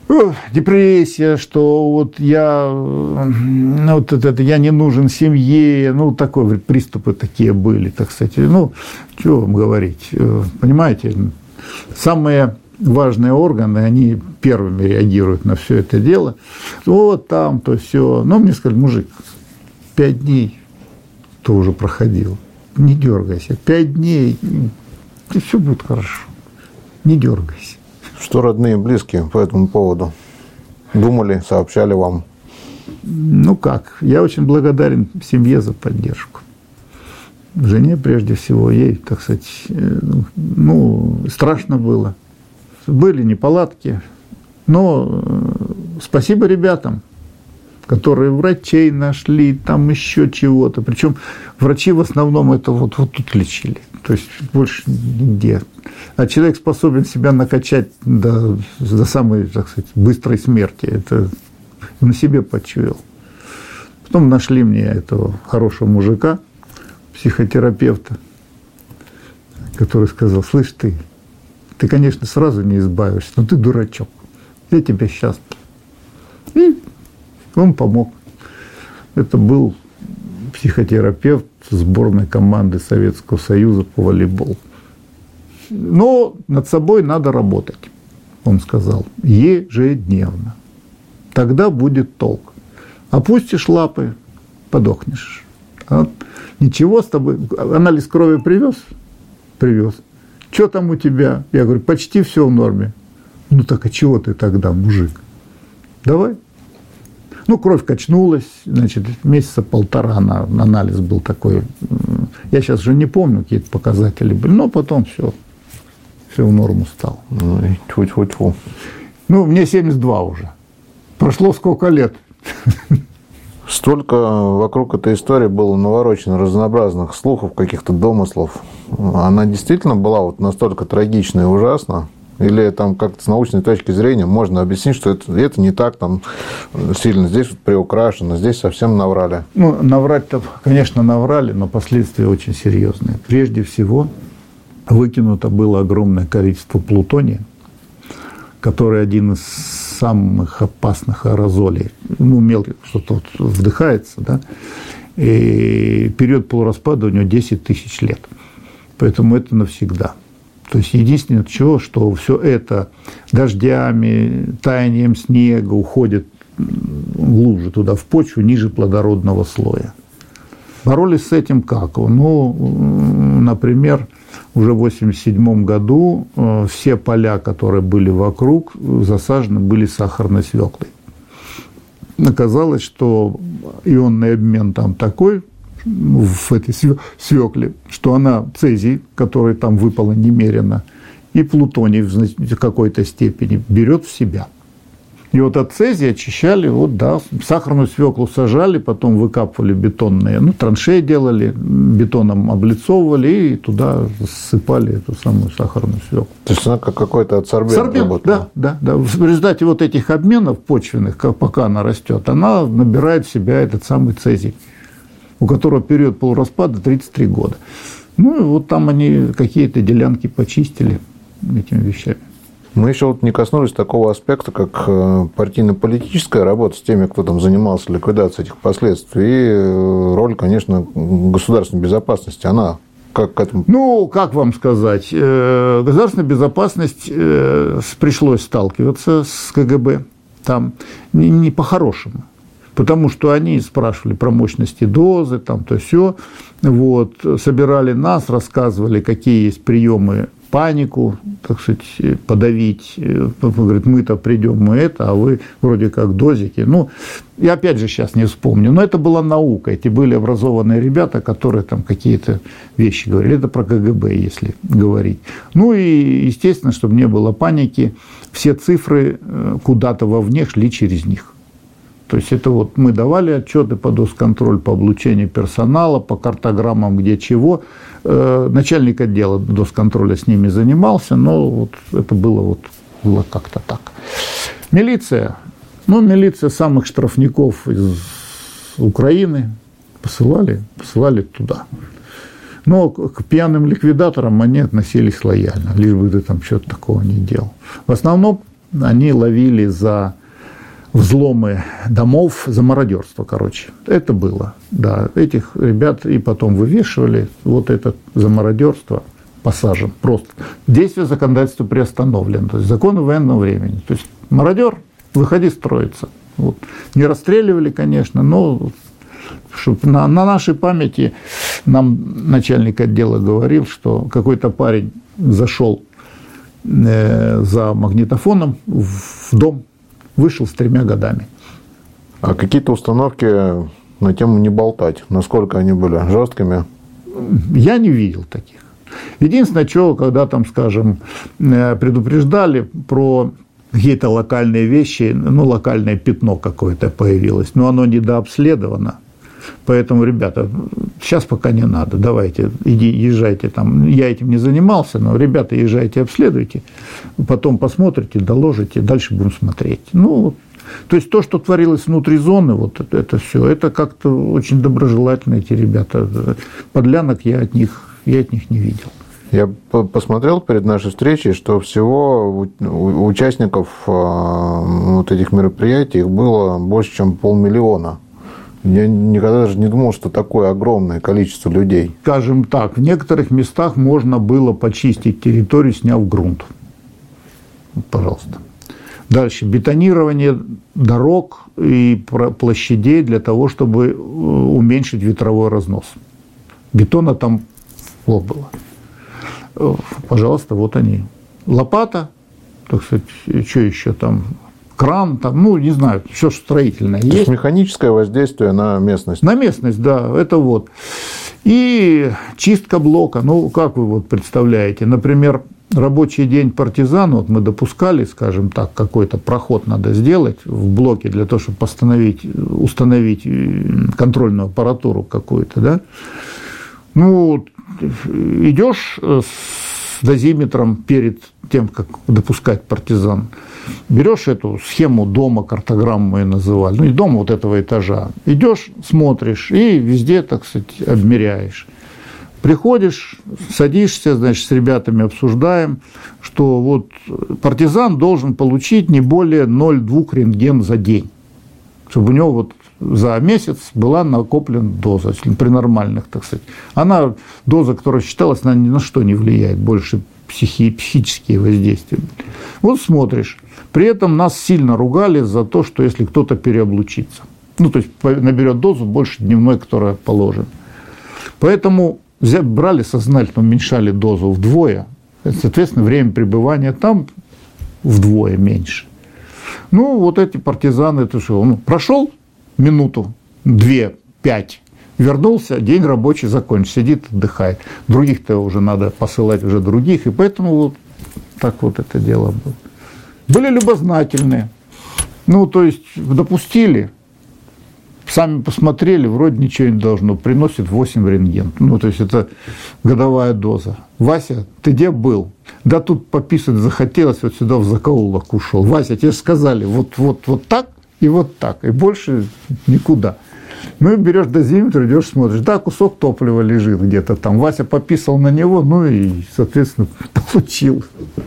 депрессия, что вот я, ну, вот это, я не нужен семье, ну, такой, приступы такие были, так сказать. Ну, что вам говорить, понимаете, самые важные органы, они первыми реагируют на все это дело. Вот там, то все. Но мне сказали, мужик, пять дней то уже проходило, не дергайся, пять дней, и все будет хорошо, не дергайся. Что родные и близкие по этому поводу думали, сообщали вам? Ну как, я очень благодарен семье за поддержку. Жене прежде всего, ей, так сказать, ну, страшно было. Были неполадки, но спасибо ребятам, которые врачей нашли, там еще чего-то. Причем врачи в основном это вот, вот тут лечили. То есть больше нигде. А человек способен себя накачать до, до самой, так сказать, быстрой смерти. Это на себе почуял. Потом нашли мне этого хорошего мужика, психотерапевта, который сказал, слышь, ты, ты, конечно, сразу не избавишься, но ты дурачок. Я тебе сейчас. И он помог. Это был психотерапевт сборной команды Советского Союза по волейболу. Но над собой надо работать, он сказал, ежедневно. Тогда будет толк. Опустишь лапы, подохнешь. А ничего с тобой. Анализ крови привез? Привез. Что там у тебя? Я говорю, почти все в норме. Ну так а чего ты тогда, мужик? Давай. Ну, кровь качнулась, значит, месяца полтора на, на анализ был такой. Я сейчас уже не помню, какие-то показатели были, но потом все, все в норму стало. Ну, и тьфу-тьфу-тьфу. Ну, мне семьдесят два уже. Прошло сколько лет? Столько вокруг этой истории было наворочено разнообразных слухов, каких-то домыслов. Она действительно была вот настолько трагична и ужасна? Или там как-то с научной точки зрения можно объяснить, что это, это не так там сильно, здесь вот приукрашено, здесь совсем наврали? Ну, наврать-то, конечно, наврали, но последствия очень серьезные. Прежде всего, выкинуто было огромное количество плутония, который один из самых опасных аэрозолей. Ну, мелкий, что-то вот вдыхается, да, и период полураспада у него десять тысяч лет. Поэтому это навсегда. То есть единственное, чего, что все это дождями, таянием снега уходит глубже туда, в почву, ниже плодородного слоя. Боролись с этим как? Ну, например, уже в восемьдесят седьмом году все поля, которые были вокруг, засажены были сахарной свеклой. Оказалось, что ионный обмен там такой, в этой свекле, что она цезий, который там выпало немерено, и плутоний в какой-то степени берет в себя. И вот от цезия очищали, вот, да, сахарную свеклу сажали, потом выкапывали бетонные, ну, траншеи делали, бетоном облицовывали и туда ссыпали эту самую сахарную свеклу. То есть она как какой-то адсорбент работала? Да, да, да. В результате вот этих обменов почвенных, пока она растет, она набирает в себя этот самый цезий, у которого период полураспада тридцать три года. Ну, и вот там они какие-то делянки почистили этими вещами. Мы еще вот не коснулись такого аспекта, как партийно-политическая работа с теми, кто там занимался ликвидацией этих последствий, и роль, конечно, государственной безопасности. Она как к этому? Ну, как вам сказать, государственная безопасность пришлось сталкиваться с КГБ там не по-хорошему. Потому что они спрашивали про мощности дозы, там то все, вот, собирали нас, рассказывали, какие есть приемы, панику, так сказать, подавить. Говорит, мы-то придем, мы это, а вы вроде как дозики. Ну, я опять же сейчас не вспомню, но это была наука, эти были образованные ребята, которые там какие-то вещи говорили. Это про КГБ, если говорить. Ну и, естественно, чтобы не было паники, все цифры куда-то вовне шли через них. То есть это вот мы давали отчеты по досконтроль, по облучению персонала, по картограммам, где чего. Начальник отдела досконтроля с ними занимался, но вот это было, вот, было как-то так. Милиция. Ну, милиция самых штрафников из Украины посылали, посылали туда. Но к пьяным ликвидаторам они относились лояльно, лишь бы ты там что-то такого не делал. В основном они ловили за взломы домов, за мародерство, короче. Это было, да. Этих ребят и потом вывешивали, вот это за мародерство посажен. Просто действие законодательства приостановлено. То есть законы военного времени. То есть мародер, выходи строиться. Вот. Не расстреливали, конечно, но на, на нашей памяти нам начальник отдела говорил, что какой-то парень зашел э, за магнитофоном в дом, вышел с тремя годами. А какие-то установки на тему не болтать, насколько они были жесткими? Я не видел таких. Единственное, что, когда там, скажем, предупреждали про какие-то локальные вещи, ну, локальное пятно какое-то появилось, но оно недообследовано. Поэтому, ребята, сейчас пока не надо, давайте, иди, езжайте там. Я этим не занимался, но, ребята, езжайте, обследуйте, потом посмотрите, доложите, дальше будем смотреть. Ну, то есть то, что творилось внутри зоны, вот это, это все, это как-то очень доброжелательно эти ребята. Подлянок я от них, я от них не видел. Я посмотрел перед нашей встречей, что всего у участников вот этих мероприятий их было больше, чем полмиллиона. Я никогда даже не думал, что такое огромное количество людей. Скажем так, в некоторых местах можно было почистить территорию, сняв грунт. Пожалуйста. Дальше. Бетонирование дорог и площадей для того, чтобы уменьшить ветровой разнос. Бетона там плохо было. Пожалуйста, вот они. Лопата, так сказать, что еще там, кран, там, ну, не знаю, все строительное есть. То есть механическое воздействие на местность. На местность, да, это вот. И чистка блока, ну, как вы вот представляете, например, рабочий день партизан, вот мы допускали, скажем так, какой-то проход надо сделать в блоке для того, чтобы постановить, установить контрольную аппаратуру какую-то, да. Ну, идешь с дозиметром перед тем, как допускать партизан, берешь эту схему дома, картограмму мы ее называли, ну и дома вот этого этажа, идешь, смотришь и везде, так сказать, обмеряешь. Приходишь, садишься, значит, с ребятами обсуждаем, что вот партизан должен получить не более ноль целых две десятых рентген за день, чтобы у него вот за месяц была накоплена доза, при нормальных, так сказать. Она, доза, которая считалась, она ни на что не влияет, больше психи, психические воздействия. Вот смотришь. При этом нас сильно ругали за то, что если кто-то переоблучится. Ну, то есть наберет дозу больше дневной, которая положена. Поэтому взяли, брали сознательно, уменьшали дозу вдвое. Соответственно, время пребывания там вдвое меньше. Ну, вот эти партизаны, это что, ну, прошел минуту, две, пять, вернулся, день рабочий закончен, сидит, отдыхает. Других-то уже надо посылать уже других, и поэтому вот так вот это дело было. Были любознательные. Ну, то есть, допустили, сами посмотрели, вроде ничего не должно, приносит восемь рентген. Ну, то есть, это годовая доза. Вася, ты где был? Да тут пописать захотелось, вот сюда в закоулок ушел. Вася, тебе сказали, вот, вот, вот так и вот так, и больше никуда. Ну, и берешь дозиметр, идешь, смотришь, да, кусок топлива лежит где-то там. Вася пописал на него, ну, и, соответственно, получил.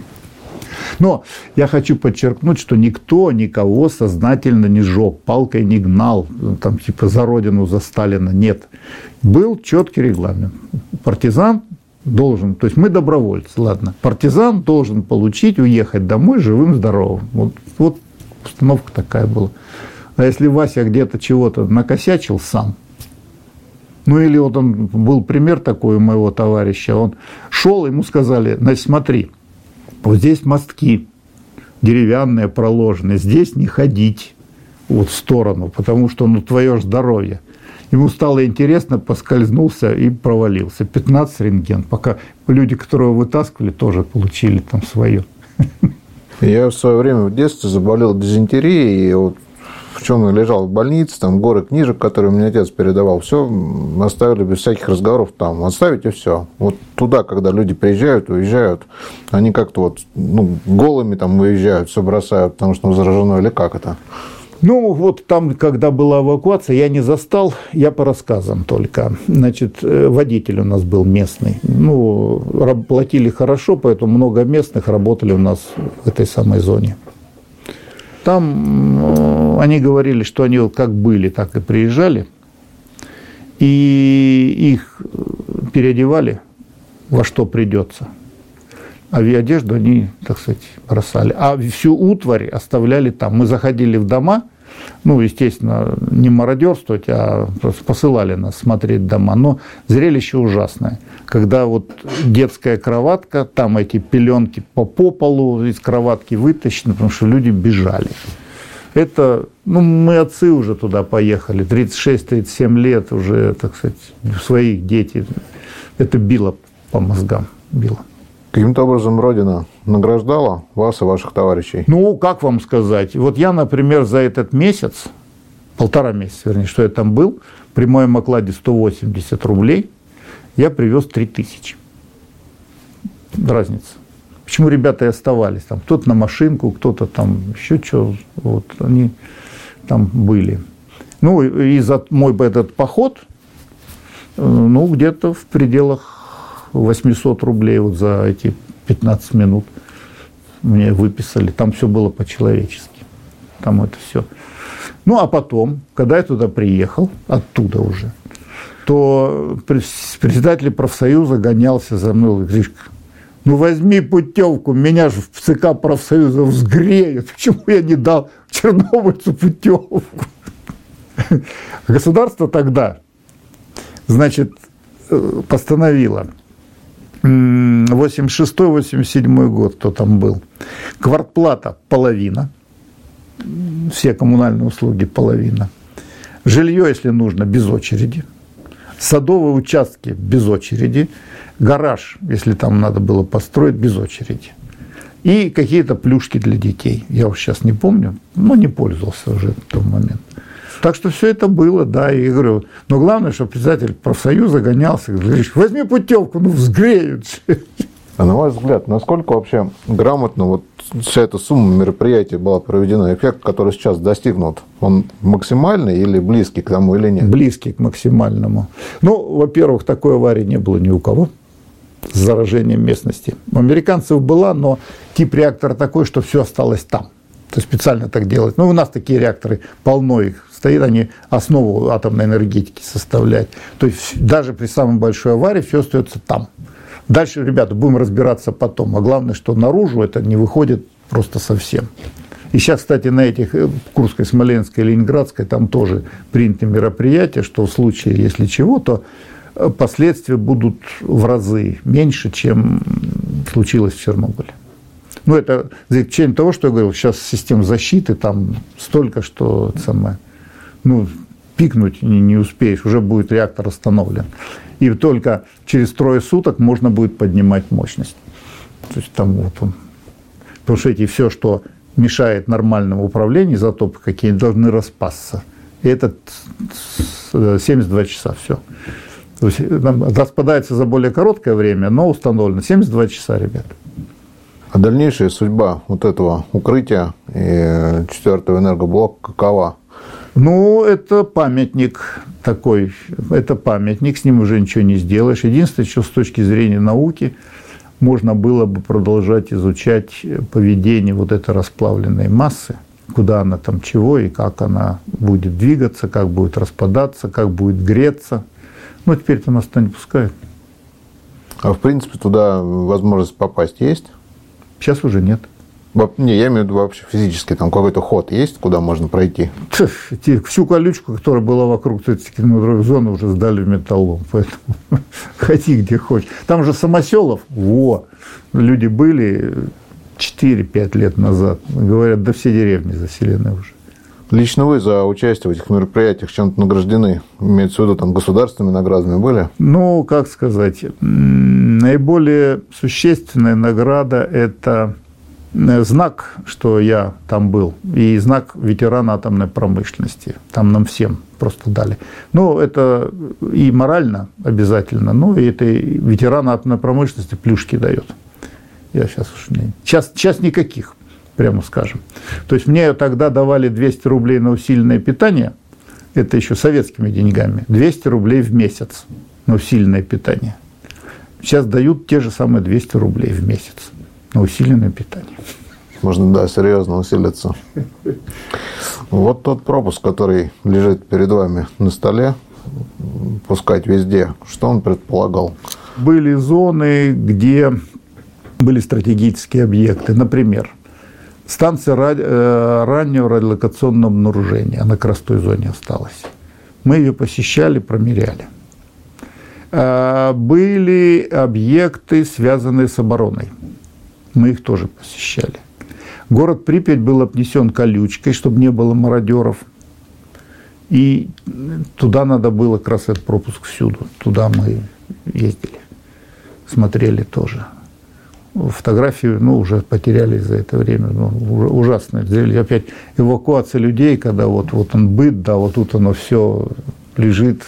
Но я хочу подчеркнуть, что никто никого сознательно не сжег, палкой не гнал, там, типа, за родину, за Сталина. Нет. Был четкий регламент. Партизан должен, то есть мы добровольцы, ладно, партизан должен получить, уехать домой живым, здоровым. Вот, вот установка такая была. А если Вася где-то чего-то накосячил сам, ну или вот он, был пример такой у моего товарища, он шел, ему сказали, значит, смотри, вот здесь мостки деревянные проложены, здесь не ходить вот в сторону, потому что, ну, твое здоровье. Ему стало интересно, поскользнулся и провалился. пятнадцать рентген, пока люди, которые вытаскивали, тоже получили там свое. Я в свое время в детстве заболел дизентерией, и вот в чем я лежал в больнице, там горы книжек, которые мне отец передавал, все оставили без всяких разговоров там, оставить и все. Вот туда, когда люди приезжают, уезжают, они как-то вот, ну, голыми там уезжают, все бросают, потому что заражено, или как это? Ну, вот там, когда была эвакуация, я не застал, я по рассказам только. Значит, водитель у нас был местный. Ну, платили хорошо, поэтому много местных работали у нас в этой самой зоне. Там они говорили, что они вот как были, так и приезжали, и их переодевали во что придется. А одежду они, так сказать, бросали. А всю утварь оставляли там. Мы заходили в дома, ну, естественно, не мародерствовать, а просто посылали нас смотреть дома. Но зрелище ужасное. Когда вот детская кроватка, там эти пеленки по, по полу из кроватки вытащены, потому что люди бежали. Это, ну, мы отцы уже туда поехали, тридцать шесть - тридцать семь лет уже, так сказать, своих дети. Это било по мозгам, било. Каким-то образом Родина награждала вас и ваших товарищей? Ну, как вам сказать? Вот я, например, за этот месяц, полтора месяца, вернее, что я там был, при моем окладе сто восемьдесят рублей, я привез три тысячи. Разница. Почему ребята и оставались там? Кто-то на машинку, кто-то там еще что. Вот они там были. Ну, и за мой этот поход, ну, где-то в пределах восемьсот рублей вот за эти пятнадцать минут мне выписали. Там все было по-человечески. Там это все. Ну, а потом, когда я туда приехал, оттуда уже, то председатель профсоюза гонялся за мной. Гришка, ну, возьми путевку, меня же в ЦК профсоюза взгреют. Почему я не дал чернобыльцу путевку? Государство тогда, значит, постановило, восемьдесят шестой - восемьдесят седьмой год, кто там был, квартплата половина, все коммунальные услуги половина, жилье, если нужно, без очереди, садовые участки без очереди, гараж, если там надо было построить, без очереди. И какие-то плюшки для детей. Я уж сейчас не помню, но не пользовался уже в тот момент. Так что все это было, да, и я говорю, но главное, что председатель профсоюза гонялся, говорит, возьми путевку, ну взгреют. А на ваш взгляд, насколько вообще грамотно вот вся эта сумма мероприятий была проведена? Эффект, который сейчас достигнут, он максимальный или близкий к тому, или нет? Близкий к максимальному. Ну, во-первых, такой аварии не было ни у кого с заражением местности. У американцев была, но тип реактора такой, что все осталось там. То есть специально так делать. Ну, у нас такие реакторы, полно их стоит, они основу атомной энергетики составляют. То есть даже при самой большой аварии все остается там. Дальше, ребята, будем разбираться потом. А главное, что наружу это не выходит просто совсем. И сейчас, кстати, на этих Курской, Смоленской, Ленинградской там тоже приняты мероприятия, что в случае, если чего, то последствия будут в разы меньше, чем случилось в Чернобыле. Ну, это за исключением того, что я говорил, сейчас систем защиты там столько, что самое, ну, пикнуть не, не успеешь, уже будет реактор остановлен. И только через трое суток можно будет поднимать мощность. То есть там вот он. Потому что эти все, что мешает нормальному управлению, изотопы какие-нибудь должны распасться. И это семьдесят два часа, все. То есть распадается за более короткое время, но установлено семьдесят два часа, ребята. А дальнейшая судьба вот этого укрытия и четвертого энергоблока какова? Ну, это памятник такой, это памятник, с ним уже ничего не сделаешь. Единственное, что с точки зрения науки можно было бы продолжать изучать поведение вот этой расплавленной массы, куда она там чего и как она будет двигаться, как будет распадаться, как будет греться. Ну, теперь-то нас туда не пускают. А в принципе туда возможность попасть есть? Сейчас уже нет. Не, я имею в виду вообще физически, там какой-то ход есть, куда можно пройти? Всю колючку, которая была вокруг этой километровой зоны, уже сдали в металлолом, поэтому ходи где хочешь. Там же Самоселов, во, люди были четыре-пять лет назад, говорят, да все деревни заселены уже. Лично вы за участие в этих мероприятиях чем-то награждены? Имеется в виду, там, государственными наградами были? Ну, как сказать, наиболее существенная награда – это знак, что я там был, и знак ветерана атомной промышленности. Там нам всем просто дали. Ну, это и морально обязательно, ну, и это и ветеран атомной промышленности плюшки дает. Я сейчас уж не... Сейчас, сейчас никаких, прямо скажем. То есть мне тогда давали двести рублей на усиленное питание, это еще советскими деньгами, двести рублей в месяц на усиленное питание. Сейчас дают те же самые двести рублей в месяц на усиленное питание. Можно, да, серьезно усилиться. Вот тот пропуск, который лежит перед вами на столе, пускать везде, что он предполагал? Были зоны, где были стратегические объекты. Например, станция раннего радиолокационного обнаружения, она к Ростовской зоне осталась. Мы ее посещали, промеряли. Были объекты, связанные с обороной. Мы их тоже посещали. Город Припять был обнесен колючкой, чтобы не было мародеров. И туда надо было как раз этот пропуск всюду. Туда мы ездили, смотрели тоже. Фотографии, ну, уже потеряли за это время. Ну, ужасно. Опять эвакуация людей, когда вот, вот он быт, да, вот тут оно все лежит,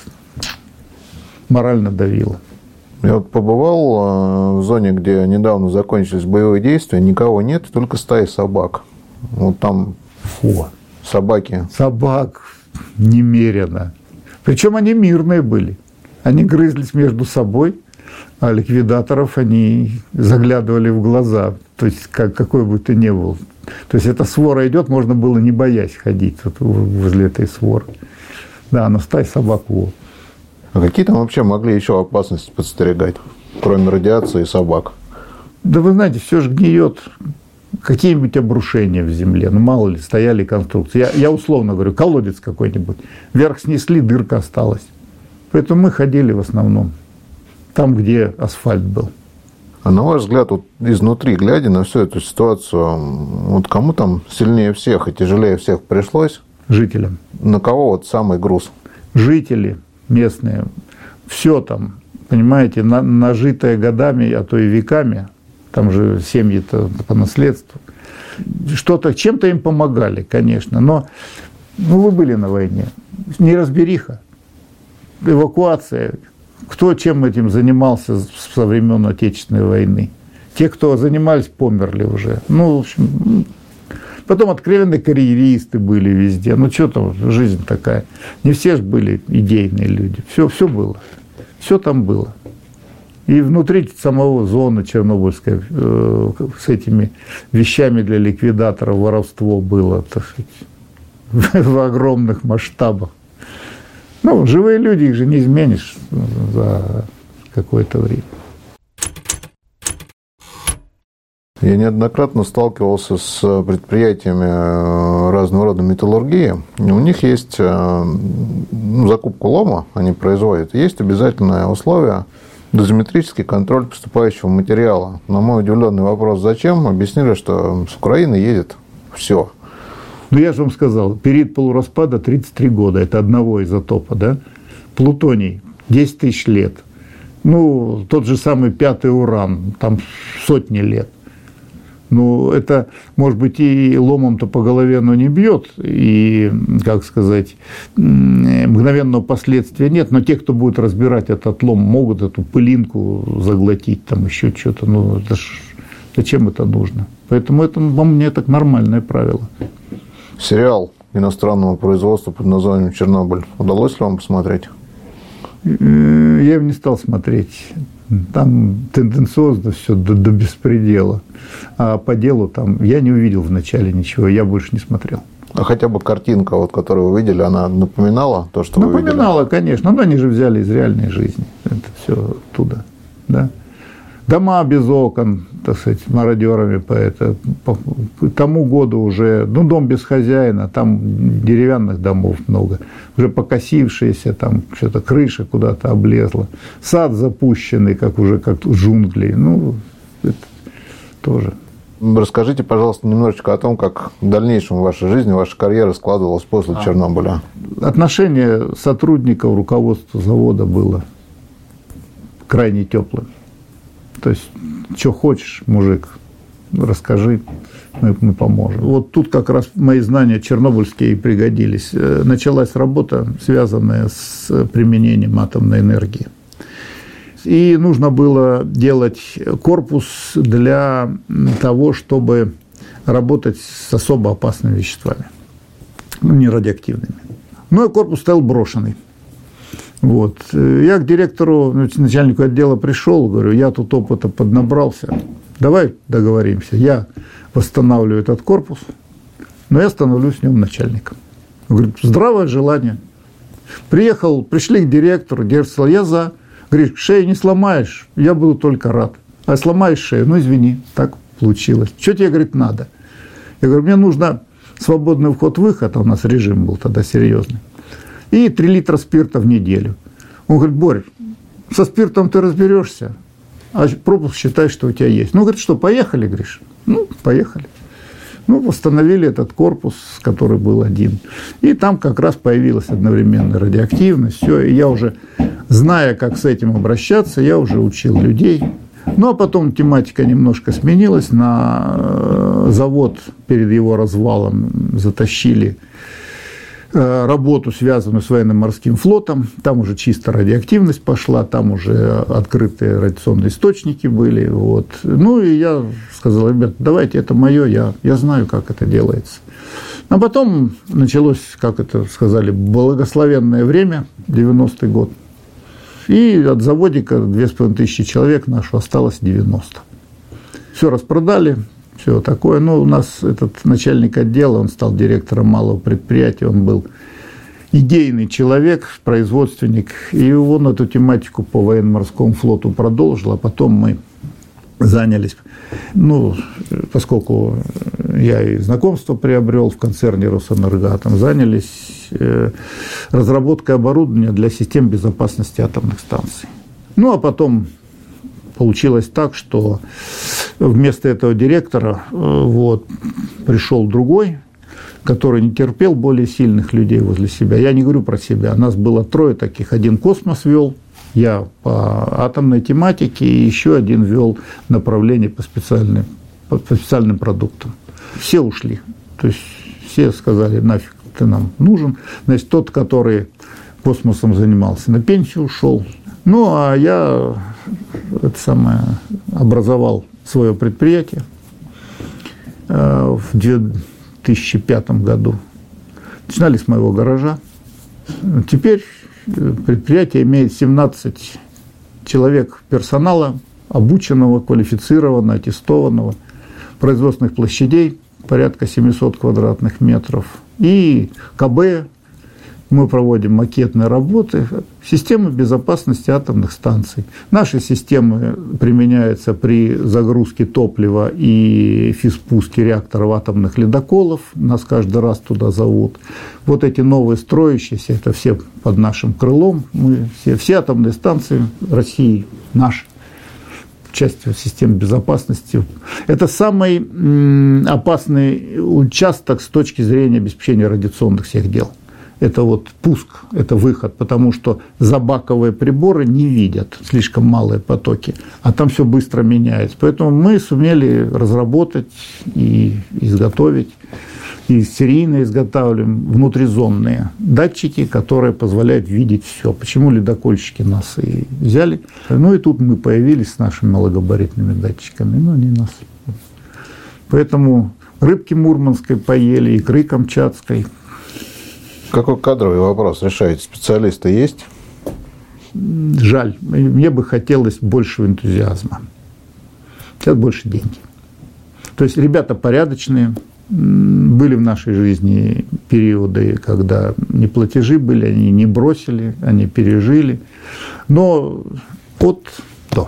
морально давило. Я вот побывал в зоне, где недавно закончились боевые действия, никого нет, только стаи собак. Вот там Фу. собаки. Собак немерено. Причем они мирные были. Они грызлись между собой, а ликвидаторов они заглядывали в глаза. То есть, как, какой бы ты ни был. То есть, эта свора идет, можно было не боясь ходить вот возле этой своры. Да, но стай собак вот. А какие там вообще могли еще опасности подстерегать, кроме радиации и собак? Да вы знаете, все же гниет. Какие-нибудь обрушения в земле, ну мало ли, стояли конструкции. Я, я условно говорю, колодец какой-нибудь. Вверх снесли, дырка осталась. Поэтому мы ходили в основном там, где асфальт был. А на ваш взгляд, вот изнутри, глядя на всю эту ситуацию, вот кому там сильнее всех и тяжелее всех пришлось? Жителям. На кого вот самый груз? Жители местные. Все там, понимаете, на, нажитое годами, а то и веками. Там же семьи-то по наследству. Что-то, чем-то им помогали, конечно. Но ну, вы были на войне. Неразбериха. Эвакуация. Кто чем этим занимался со времен Отечественной войны? Те, кто занимались, померли уже. Ну, в общем, потом откровенные карьеристы были везде. Ну, что там, жизнь такая. Не все же были идейные люди. Все, все было. Все там было. И внутри самого зоны Чернобыльской э, с этими вещами для ликвидаторов воровство было, так сказать, в огромных масштабах. Ну, живые люди, их же не изменишь за какое-то время. Я неоднократно сталкивался с предприятиями разного рода металлургии. У них есть ну, закупка лома, они производят, есть обязательное условие – дозиметрический контроль поступающего материала. На мой удивленный вопрос, зачем, объяснили, что с Украины едет все. Ну, я же вам сказал, период полураспада тридцать три года, это одного изотопа, да? Плутоний десять тысяч лет. Ну, тот же самый пятый уран, там сотни лет. Ну, это, может быть, и ломом-то по голове оно не бьет, и, как сказать, мгновенного последствия нет, но те, кто будет разбирать этот лом, могут эту пылинку заглотить, там еще что-то, ну, это ж, зачем это нужно? Поэтому это, по мне, так нормальное правило. Сериал иностранного производства под названием «Чернобыль» удалось ли вам посмотреть? Я его не стал смотреть. Там тенденциозно все до, до беспредела. А по делу там я не увидел вначале ничего, я больше не смотрел. А хотя бы картинка, вот, которую вы видели, она напоминала то, что напоминала, вы видели? Напоминала, конечно. Но они же взяли из реальной жизни. Это все оттуда. Да? Дома без окон, так сказать, мародерами по, это, по тому году уже, ну, дом без хозяина, там деревянных домов много, уже покосившиеся, там что-то крыша куда-то облезла, сад запущенный, как уже как джунгли, ну, это тоже. Расскажите, пожалуйста, немножечко о том, как в дальнейшем в вашей жизни, ваша карьера складывалась после а. Чернобыля. Отношение сотрудников, руководства завода было крайне теплым. То есть, что хочешь, мужик, расскажи, мы, мы поможем. Вот тут как раз мои знания чернобыльские и пригодились. Началась работа, связанная с применением атомной энергии. И нужно было делать корпус для того, чтобы работать с особо опасными веществами, не радиоактивными. Ну, и корпус стоял брошенный. Вот. Я к директору, начальнику отдела пришел, говорю, я тут опыта поднабрался, давай договоримся, я восстанавливаю этот корпус, но я становлюсь в нем начальником. Он говорит, здравое желание. Приехал, пришли к директору, директор сказал, я за. Говорит, шею не сломаешь, я буду только рад. А сломаешь шею, ну извини, так получилось. Что тебе, говорит, надо? Я говорю, мне нужно свободный вход-выход, а у нас режим был тогда серьезный, и три литра спирта в неделю. Он говорит, Борь, со спиртом ты разберешься, а пропуск считай, что у тебя есть. Ну, говорит, что, поехали, Гриш? Ну, поехали. Ну, восстановили этот корпус, который был один. И там как раз появилась одновременная радиоактивность. Все, и я уже, зная, как с этим обращаться, я уже учил людей. Ну, а потом тематика немножко сменилась. На завод перед его развалом затащили работу, связанную с военно-морским флотом. Там уже чисто радиоактивность пошла, там уже открытые радиационные источники были. Вот. Ну, и я сказал, ребят, давайте, это мое, я, я знаю, как это делается. А потом началось, как это сказали, благословенное время, девяностый год. И от заводика две с половиной тысячи человек нашу осталось девяносто. Все распродали. Все такое. Ну, у нас этот начальник отдела, он стал директором малого предприятия, он был идейный человек, производственник, и он эту тематику по военно-морскому флоту продолжил, а потом мы занялись, ну, поскольку я и знакомство приобрел в концерне Росэнергоатом, занялись разработкой оборудования для систем безопасности атомных станций. Ну, а потом получилось так, что вместо этого директора вот, пришел другой, который не терпел более сильных людей возле себя. Я не говорю про себя. Нас было трое таких. Один космос вел, я по атомной тематике, и еще один вел направление по, специальным, по специальным продуктам. Все ушли. То есть все сказали, нафиг ты нам нужен. Значит, тот, который космосом занимался, на пенсию ушел. Ну, а я это самое, образовал свое предприятие в две тысячи пятом году. Начинали с моего гаража. Теперь предприятие имеет семнадцать человек персонала, обученного, квалифицированного, аттестованного, производственных площадей порядка семьсот квадратных метров. И КБ. Мы проводим макетные работы, системы безопасности атомных станций. Наши системы применяются при загрузке топлива и физпуске реакторов атомных ледоколов. Нас каждый раз туда зовут. Вот эти новые строящиеся, это все под нашим крылом. Мы все, все атомные станции России наши. Часть систем безопасности. Это самый опасный участок с точки зрения обеспечения радиационных всех дел. Это вот пуск, это выход, потому что забаковые приборы не видят слишком малые потоки, а там все быстро меняется. Поэтому мы сумели разработать и изготовить, и серийно изготавливаем внутризонные датчики, которые позволяют видеть все. Почему ледокольщики нас и взяли? Ну и тут мы появились с нашими малогабаритными датчиками, но не нас. Поэтому рыбки мурманской поели, икры камчатской. Какой кадровый вопрос решаете? Специалисты есть? Жаль. Мне бы хотелось большего энтузиазма. Сейчас больше деньги. То есть ребята порядочные. Были в нашей жизни периоды, когда не платежи были, они не бросили, они пережили. Но от до.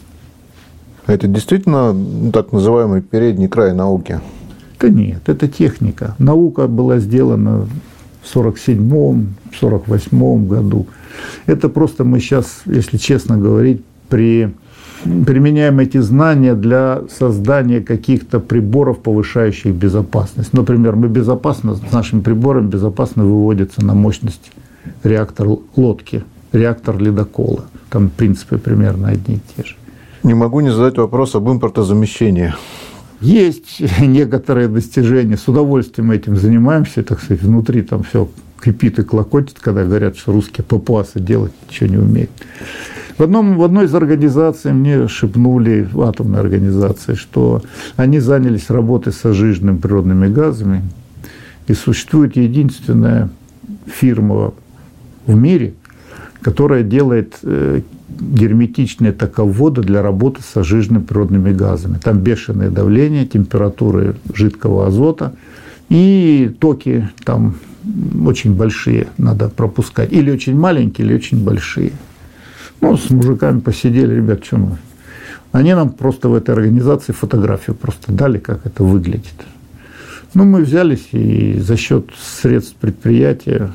Это действительно так называемый передний край науки? Да нет, это техника. Наука была сделана в сорок седьмом — сорок восьмом году. Это просто мы сейчас, если честно говорить, при, применяем эти знания для создания каких-то приборов, повышающих безопасность. Например, мы безопасно, с нашим прибором безопасно выводится на мощность реактор лодки, реактор ледокола. Там принципы примерно одни и те же. Не могу не задать вопрос об импортозамещении. Есть некоторые достижения, с удовольствием этим занимаемся, так сказать, внутри там все кипит и клокочет, когда говорят, что русские папуасы делать ничего не умеют. В, одном, в одной из организаций мне шепнули, в атомной организации, что они занялись работой с сжиженными природными газами, и существует единственная фирма в мире, которая делает герметичные таководы для работы с сжиженными природными газами. Там бешеное давление, температуры жидкого азота и токи там очень большие надо пропускать. Или очень маленькие, или очень большие. Ну, с мужиками посидели, ребят, что мы. Они нам просто в этой организации фотографию просто дали, как это выглядит. Ну, мы взялись и за счет средств предприятия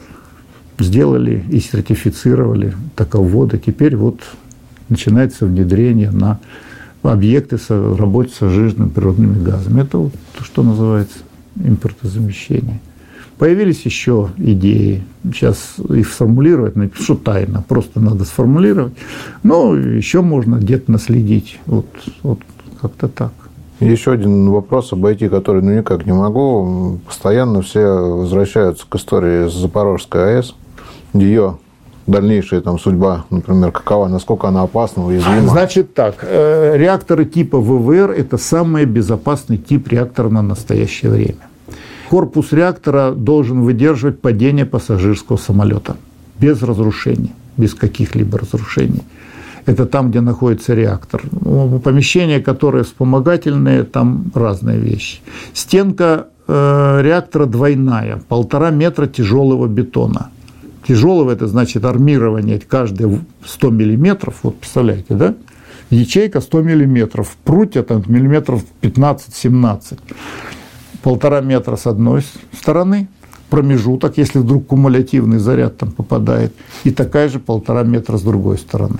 сделали и сертифицировали таководы. Теперь вот начинается внедрение на объекты работы с сжиженными природными газами. Это вот то, что называется импортозамещение. Появились еще идеи. Сейчас их сформулировать, что тайно, просто надо сформулировать. Но еще можно где-то наследить. Вот, вот как-то так. Еще один вопрос обойти, который ну никак не могу. Постоянно все возвращаются к истории с Запорожской АЭС. Ее дальнейшая там судьба, например, какова, насколько она опасна, уязвима? Значит так, реакторы типа ВВР – это самый безопасный тип реактора на настоящее время. Корпус реактора должен выдерживать падение пассажирского самолета без разрушений, без каких-либо разрушений. Это там, где находится реактор. Помещения, которые вспомогательные, там разные вещи. Стенка э, реактора двойная, полтора метра тяжелого бетона. Тяжелого – это значит армирование каждые сто миллиметров. Вот представляете, да? Ячейка сто миллиметров, прутья там миллиметров пятнадцать-семнадцать. Полтора метра с одной стороны, промежуток, если вдруг кумулятивный заряд там попадает, и такая же полтора метра с другой стороны.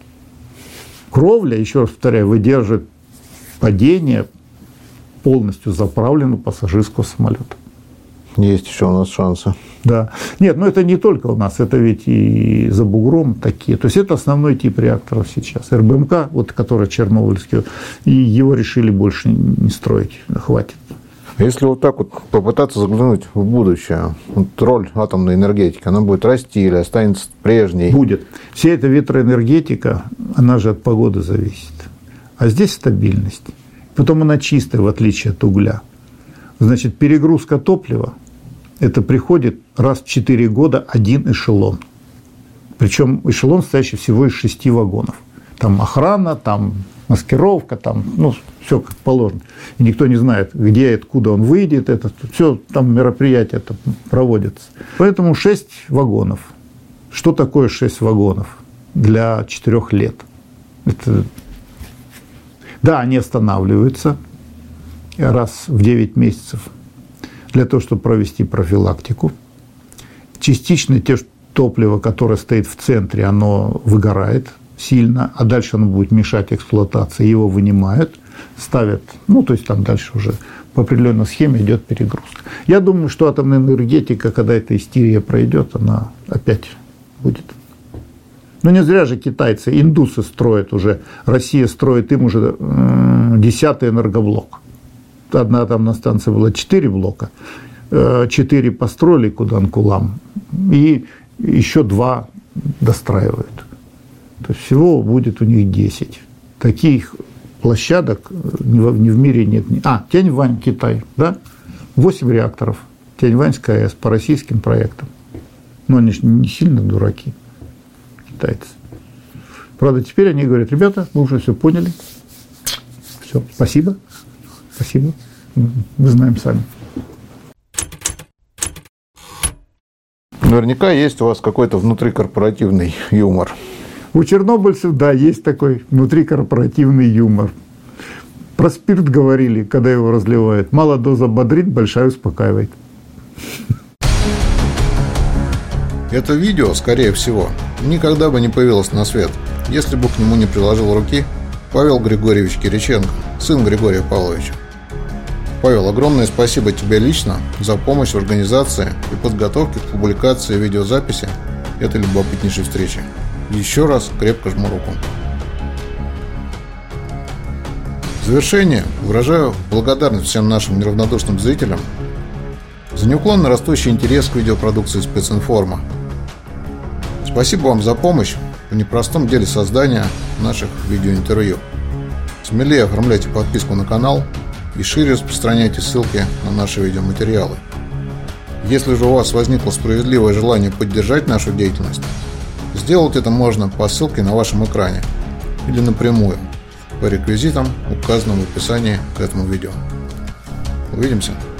Кровля, еще раз повторяю, выдерживает падение полностью заправленного пассажирского самолета. Есть еще у нас шансы. Да. Нет, ну это не только у нас, это ведь и за бугром такие. То есть это основной тип реакторов сейчас. РБМК, вот, который чернобыльский, и его решили больше не строить, хватит. Если вот так вот попытаться заглянуть в будущее, вот роль атомной энергетики, она будет расти или останется прежней? Будет. Вся эта ветроэнергетика, она же от погоды зависит. А здесь стабильность. Потом она чистая, в отличие от угля. Значит, перегрузка топлива, это приходит раз в четыре года один эшелон. Причем эшелон, состоящий всего из шести вагонов. Там охрана, там маскировка, там, ну, все как положено. И никто не знает, где и откуда он выйдет. Это, все, там мероприятия это проводятся. Поэтому шесть вагонов. Что такое шесть вагонов для четырех лет? Это... Да, они останавливаются раз в девять месяцев для того, чтобы провести профилактику. Частично те топливо, которое стоит в центре, оно выгорает сильно, а дальше оно будет мешать эксплуатации, его вынимают, ставят, ну, то есть там дальше уже по определенной схеме идет перегрузка. Я думаю, что атомная энергетика, когда эта истерия пройдет, она опять будет. Ну, не зря же китайцы, индусы строят уже, Россия строит им уже э, десятый энергоблок. Одна атомная станция была четыре блока, четыре построили Кудан-Кулам, и еще два достраивают. То есть всего будет у них десять. Таких площадок ни в, ни в мире нет. А, Тяньвань, Китай, да? восемь реакторов. Тяньваньская АЭС по российским проектам. Но они же не сильно дураки, китайцы. Правда, теперь они говорят: ребята, мы уже все поняли. Все, спасибо. Спасибо. Мы знаем сами. Наверняка есть у вас какой-то внутрикорпоративный юмор. У чернобыльцев, да, есть такой внутрикорпоративный юмор. Про спирт говорили, когда его разливают. Мало доза бодрит, большая успокаивает. Это видео, скорее всего, никогда бы не появилось на свет, если бы к нему не приложил руки Павел Григорьевич Кириченко, сын Григория Павловича. Павел, огромное спасибо тебе лично за помощь в организации и подготовке к публикации видеозаписи этой любопытнейшей встречи. Еще раз крепко жму руку. В завершение выражаю благодарность всем нашим неравнодушным зрителям за неуклонно растущий интерес к видеопродукции специнформа. Спасибо вам за помощь в непростом деле создания наших видеоинтервью. Смелее оформляйте подписку на канал и шире распространяйте ссылки на наши видеоматериалы. Если же у вас возникло справедливое желание поддержать нашу деятельность, Сделать это можно по ссылке на вашем экране или напрямую по реквизитам, указанным в описании к этому видео. Увидимся!